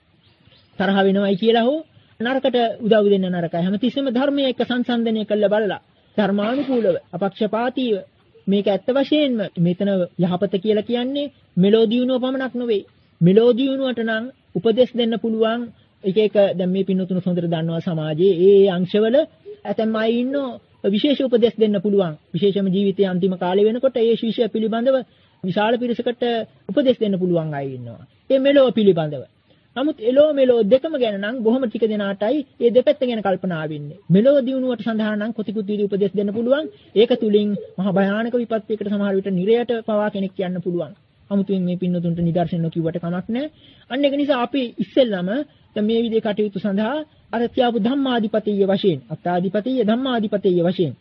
තරහ වෙනවයි කියලා හෝ නරකට උදව් දෙන්න නරකයි. හැමතිස්සෙම ධර්මයේ එක සංසන්දනය කළ බලලා ධර්මානුකූලව අපක්ෂපාතීව මේක ඇත්ත වශයෙන්ම මෙතන යහපත කියලා කියන්නේ මෙලෝ දියුණුව පමණක් නෙවෙයි. මෙලෝ දියුණුවට නම් උපදෙස් දෙන්න පුළුවන් එක එක දැන් මේ පින්නතුණු හොඳට දන්නවා සමාජයේ ඒ අංශවල ඇතැම් අය ඉන්නෝ විශේෂ උපදෙස් දෙන්න පුළුවන්. විශේෂම ජීවිතයේ අන්තිම කාලේ වෙනකොට ඒ ශිෂ්‍ය පිළිබඳව විශාල පිරිසකට උපදෙස් දෙන්න පුළුවන් අය ඉන්නවා. ඒ මෙලෝ පිළිබඳව. නමුත් එලෝ මෙලෝ දෙකම ගැන නම් බොහොම ටික දෙනාටයි මේ දෙපැත්ත ගැන කල්පනා වෙන්නේ. මෙලෝ දියුණුවට සඳහා නම් කොතිකුත් විදි උපදෙස් දෙන්න පුළුවන්. ඒක තුලින් මහ භයානක විපත්යකට සමහර විට නිරයට පවා කෙනෙක් යන්න පුළුවන්. 아무තුන් මේ පින්නතුන්ට නිදර්ශන නොකියුවට කමක් නැහැ. අන්න ඒක නිසා අපි ඉස්සෙල්ලාම දැන් මේ විදිහේ කටයුතු සඳහා අර තියාපු ධම්මාධිපතිය වශයෙන්, අත්තාධිපතිය ධම්මාධිපතිය වශයෙන්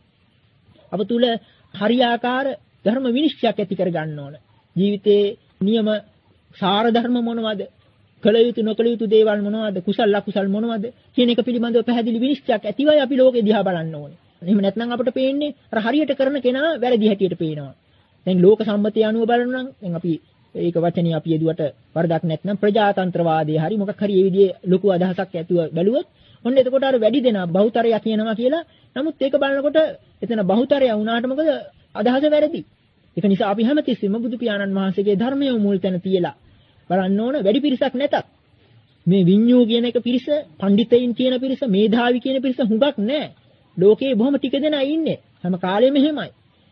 අප තුල හරියාකාර ධර්ම විනිශ්චයක් ඇති කර ගන්න ඕන. ජීවිතේ නියම සාර ධර්ම මොනවද? කළ යුතු නොකළ යුතු දේවල් මොනවද? කුසල අකුසල මොනවද? කියන එක පිළිබඳව පැහැදිලි විනිශ්චයක් ඇතිවයි අපි ලෝකෙ දිහා බලන්න ඕනේ. එහෙම නැත්නම් අපිට පේන්නේ අර හරියට කරන කෙනා වැරදි හැටියට පේනවා. දැන් ලෝක සම්මතය අනුව බලනවා නම් දැන් අපි ඒක වචනේ අපි යදුවට වරදක් නැත්නම් ප්‍රජාතන්ත්‍රවාදයේ හරි මොකක් හරි මේ විදිහේ ලොකු අදහසක් ඇතුව බැලුවොත් ඔන්න එතකොට අර වැඩි දෙනා බහුතරය කියනවා කියලා. නමුත් ඒක බලනකොට එතන බහුතරය වුණාට මොකද අදහස වැරදි. ඒක නිසා අපි හැමතිස්සෙම බුදු පියාණන් වහන්සේගේ ධර්මයේ මුල් තැන තියලා බලන්න ඕන වැඩි පිරිසක් නැතත් මේ විඤ්ඤෝ කියන එක පිරිස, පඬිතයින් කියන පිරිස, මේධාවි කියන පිරිස හුඟක් නැහැ. ලෝකේ බොහොම ටික දෙනා ඉන්නේ. හැම කාලෙම එහෙමයි.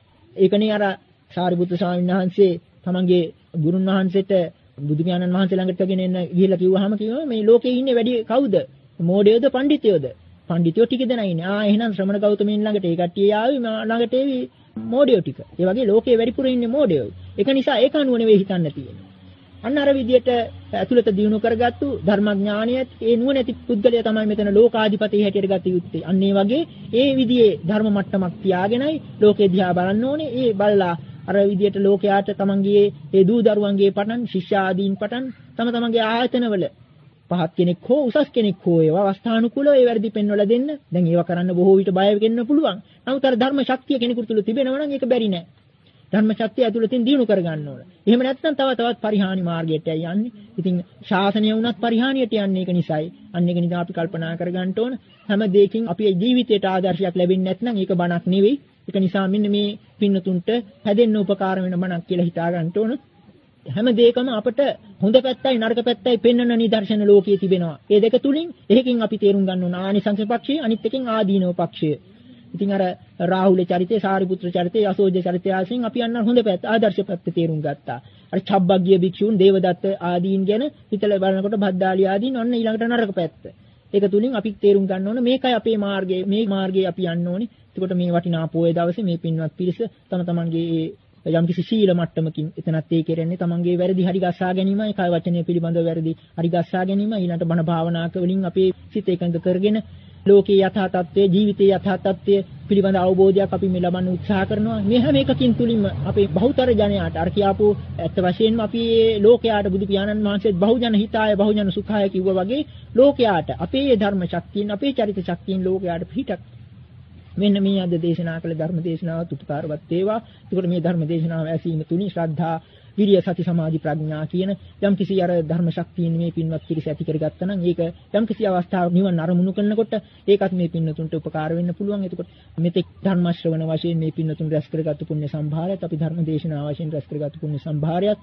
ඒකනේ අර සාරිපුත්‍ර ස්වාමීන් වහන්සේ තමන්ගේ ගුරුන් වහන්සේට බුදු පියාණන් වහන්සේ ළඟට ගෙන එන්න ගිහිල්ලා කිව්වහම කිව්වා මේ ලෝකේ ඉන්නේ වැඩි කවුද? මෝඩයෝද පඬිතයෝද? පඬිතයෝ ටික දෙනා ඉන්නේ. ආ එහෙනම් ශ්‍රමණ ගෞතමයන් ළඟට ඒ කට්ටිය ආවේ ළඟට ඒවි මෝඩයෝ ටික. ඒ වගේ ලෝකේ වැඩිපුර ඉන්නේ මෝඩයෝ. ඒක නිසා ඒක අනුව නෙවෙයි හිතන්න තියෙන්නේ. අන්න අර විදියට ඇතුළත දිනු කරගත්තු ධර්මඥානියත් ඒ නුවණැති පුද්ගලයා තමයි මෙතන ලෝකාධිපති හැටියට ගත යුත්තේ. අන්න ඒ වගේ ඒ විදියේ ධර්ම මට්ටමක් තියාගෙනයි ලෝකේ දිහා බලන්න ඕනේ. ඒ බලලා අර විදියට ලෝකයාට තමන්ගේ ඒ දූ දරුවන්ගේ පටන් ශිෂ්‍යාදීන් පටන් තම තමන්ගේ ආයතනවල පහත් කෙනෙක් හෝ උසස් කෙනෙක් හෝ ඒවා අවස්ථානුකූලව ඒ වැරදි පෙන්වලා දෙන්න. දැන් ඒවා කරන්න බොහෝ විට බය වෙන්න පුළුවන්. නමුත් අර ධර්ම ශක්තිය කෙනෙකුට තුල තිබෙනවා නම් ඒක බැරි නෑ. ධර්ම ශක්තිය ඇතුළතින් දිනු කර ගන්න ඕන. එහෙම නැත්නම් තව තවත් පරිහානි මාර්ගයට යන්නේ. ඉතින් ශාසනය වුණත් පරිහානියට යන්නේ ඒක නිසායි. අන්න ඒක නිසා අපි කල්පනා කර ගන්න ඕන. හැම දෙයකින් අපි ජීවිතයට ආදර්ශයක් ලැබෙන්නේ නැත්නම් ඒක බණක් නෙවෙයි. ඒක නිසා මෙන්න මේ පින්නතුන්ට හැදෙන්න උපකාර වෙන බණක් කියලා හිතා ගන්න ඕන. හැම දෙයකම අපට හොඳ පැත්තයි නරක පැත්තයි පෙන්වන නිදර්ශන ලෝකයේ තිබෙනවා. ඒ දෙක තුලින් එකකින් අපි තේරුම් ගන්න ඕන ආනිසංස පක්ෂය, අනිත් එකෙන් ආදීනව පක්ෂය. ඉතින් අර රාහුල චරිතය, සාරිපුත්‍ර චරිතය, අසෝජ චරිතය ආසින් අපි අන්න හොඳ පැත්ත, ආදර්ශ පැත්ත තේරුම් ගත්තා. අර චබ්බග්ගිය භික්ෂූන්, දේවදත්ත ආදීන් ගැන හිතලා බලනකොට භද්දාලි ආදීන් ඔන්න ඊළඟට නරක පැත්ත. ඒක තුලින් අපි තේරුම් ගන්න ඕන මේකයි අපේ මාර්ගය, මේ මාර්ගයේ අපි යන්න ඕනේ. එතකොට මේ වටිනා පොයේ දවසේ මේ පින්වත් පිරිස තම තමන්ගේ යම්කිසි සීල මට්ටමකින් එතනත් ඒ කෙරෙන්නේ තමන්ගේ වැරදි හරි ගස්සා ගැනීමයි, කාය වචනය පිළිබඳව වැරදි හරි ගස්සා ගැනීම, ඊළඟට බණ භාවනාක වලින් අපේ සිත එකඟ කරගෙන ලෝකේ යථා තත්ත්වය, ජීවිතයේ යථා තත්ත්වය පිළිබඳ අවබෝධයක් අපි මේ ලබන්න උත්සාහ කරනවා. මේ හැම එකකින් තුලින්ම අපේ බහුතර ජනයාට අර කියාපු ඇත්ත වශයෙන්ම අපි ලෝකයාට බුදු පියාණන් වහන්සේත් බහුජන හිතාය බහුජන සුඛාය කිව්වා වගේ ලෝකයාට අපේ ධර්ම ශක්තියින්, අපේ චරිත ශක්තියින් ලෝකයාට පිටක්. මෙන්න මේ අද දේශනා කළ ධර්ම දේශනාවත් උපකාරවත් වේවා. ඒකට මේ ධර්ම දේශනාව ඇසීම තුලින් ශ්‍රද්ධා, විරිය, සති, සමාධි, ප්‍රඥා කියන යම් කිසි අර ධර්ම ශක්තියින් මේ පින්වත් පිරිස ඇති කරගත්තා නම් ඒක යම් කිසි අවස්ථාවක නිවන අරමුණු කරනකොට ඒකත් මේ පින්නතුන්ට උපකාර වෙන්න පුළුවන්. එතකොට මෙතෙක් ධර්ම ශ්‍රවණ වශයෙන් මේ පින්නතුන් රැස් කරගත්තු පුණ්‍ය සම්භාරයත්, අපි ධර්ම දේශනා වශයෙන් රැස් කරගත්තු පුණ්‍ය සම්භාරයත්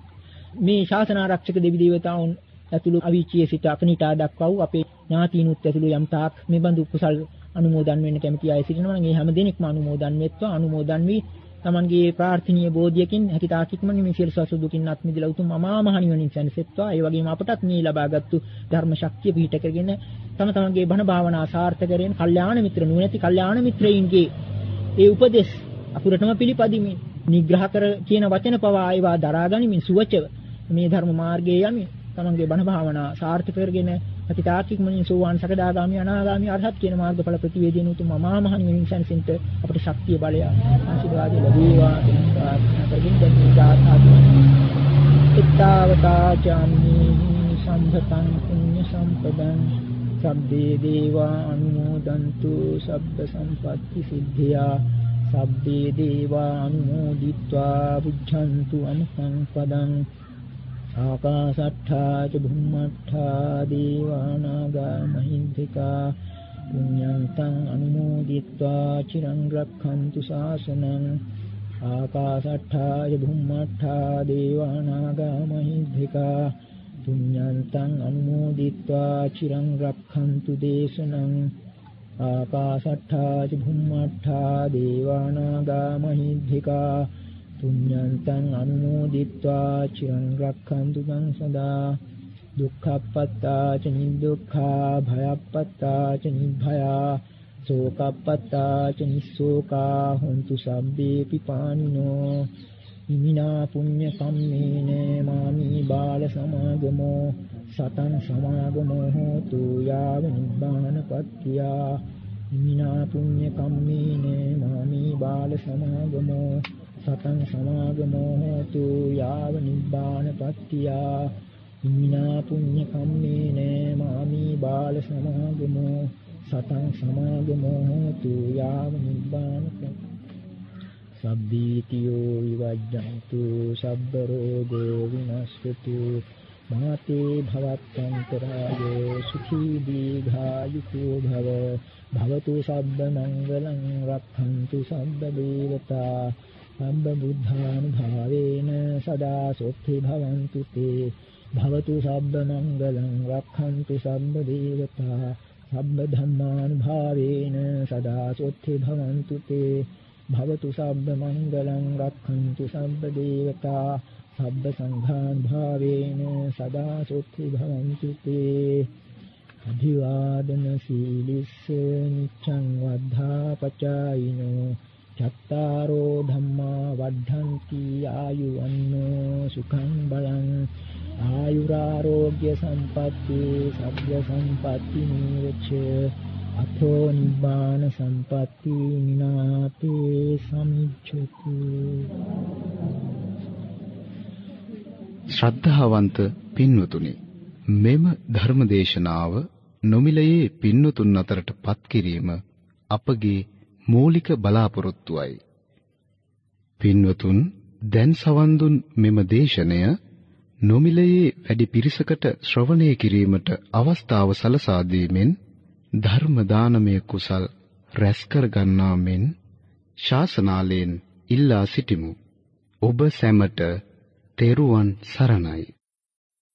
මේ ශාසන ආරක්ෂක දෙවි දේවතාවුන් ඇතුළු අවීචියේ සිට අකනිටා දක්වා වූ අපේ ඥාතීනුත් ඇතුළු යම් තාක් මේ බඳු කුසල් අනුමෝදන් වෙන්න කැමති අය සිටිනවා නම් ඒ හැම දෙනෙක්ම අනුමෝදන් වෙත්වා. අනුමෝදන් වී තමන්ගේ ප්‍රාර්ථනීය බෝධියකින් හැකිතාක් ඉක්මනින් මේ සියලු සසු දුකින් අත් මිදලා උතුම් අමා මහ නිවනින් සැනසෙත්වා. ඒ වගේම අපටත් මේ ලබාගත්තු ධර්ම ශක්තිය පිහිට කරගෙන තම තමන්ගේ බණ භාවනා සාර්ථක කරගෙන කල්යාණ මිත්‍ර නුවණැති කල්යාණ මිත්‍රයින්ගේ ඒ උපදෙස් අකුරටම පිළිපදිමින් නිග්‍රහ කර කියන වචන පවා ඒවා දරා ගනිමින් සුවචව මේ ධර්ම මාර්ගයේ යමින් තමන්ගේ බණ භාවනා සාර්ථක කරගෙන අතිතාත්වික මුනින් සෝවාන් සකදාගාමි අනාගාමි අරහත් කියන මාර්ගඵල ප්‍රතිවේදීන උතුම් අමා මහ නිවනින් සැනසෙන්නට අපට ශක්තිය බලය ආශිර්වාද ලැබේවා කියන ප්‍රාර්ථනා කරමින් දැන් මේ ගාථා ඉත්තාවතා චාම්හි සම්භතං පුඤ්ඤ සම්පදං සබ්බේ දේවා අනුමෝදන්තු සබ්බ සම්පත්ති සිද්ධියා සබ්බේ දේවා අනුමෝදිත්වා බුද්ධන්තු අමසං පදං ආකාශට්ඨා ච භුම්මට්ඨා දේවානාගා මහින්దికා පුඤ්ඤන්තං අනුමෝදිත්වා චිරං රක්ඛන්තු ශාසනං ආකාශට්ඨා ච භුම්මට්ඨා දේවානාගා මහින්దికා පුඤ්ඤන්තං අනුමෝදිත්වා චිරං රක්ඛන්තු දේශනං ආකාශට්ඨා ච භුම්මට්ඨා දේවානාගා මහින්దికා පුඤ්ඤන්තං අනුමෝදිත්වා චිරං රක්ඛන්තු තං සදා දුක්ඛප්පත්තා ච නිදුක්ඛා භයප්පත්තා ච නිභයා සෝකප්පත්තා ච නිස්සෝකා හොන්තු සබ්බේ පිපානිනෝ ඉමිනා පුඤ්ඤ කම්මේන මාමි බාල සමාගමෝ සතං සමාගමෝ හෝතු යාව නිබ්බානපත්තියා ඉමිනා පුඤ්ඤ කම්මේන මාමි බාල සමාගමෝ සතං සමාගමෝ හෝතු යාව නිබ්බානපත්තියා ඉමිනා පුඤ්ඤ කම්මේන මාමි බාල සමාගමෝ සතං සමාගමෝ හෝතු යාව නිබ්බානපත්තියා සබ්බීතියෝ විවජ්ජන්තු සබ්බ රෝගෝ විනස්සතු මාතේ භවත්තන්තරායෝ සුඛී දීඝායුකෝ භව භවතු සබ්බ මංගලං රක්ඛන්තු සබ්බ දේවතා සබ්බ බුද්ධානුභාවේන සදා සොත්ති භවන්තු තේ භවතු සබ්බ මංගලං රක්ඛන්තු සබ්බ දේවතා සබ්බ ධම්මානුභාවේන සදා සොත්ති භවන්තු තේ භවතු සබ්බ මංගලං රක්ඛන්තු සබ්බ දේවතා සබ්බ සංඝානුභාවේන සදා සොත්ති භවන්තු තේ අභිවාදන සීලිස්ස නිච්ඡං වද්ධා පචායිනෝ චත්තාරෝ ධම්මා වද්ධන්ති ආයුවන්නෝ සුඛං බලං ආයුරාෝග්‍ය සම්පatti සබ්බ සම්පatti නිරච්ච අතෝ නිබ්බාන සම්පatti මිනාතේ සමිච්ඡතු. ශ්‍රද්ධාවන්ත පින්වතුනි, මෙම ධර්මදේශනාව නොමිලයේ පින්වතුන් අතරට පත් කිරීම අපගේ මූලික බලාපොරොත්තුවයි. පින්වතුන් දැන් සවන් දුන් මෙම දේශනය නොමිලයේ වැඩි පිරිසකට ශ්‍රවණය කිරීමට අවස්ථාව සලසා දීමෙන් ධර්ම දානමය කුසල් රැස් කර ගන්නා මෙන් ශාසනාලයෙන් ඉල්ලා සිටිමු. ඔබ සැමට තෙරුවන් සරණයි.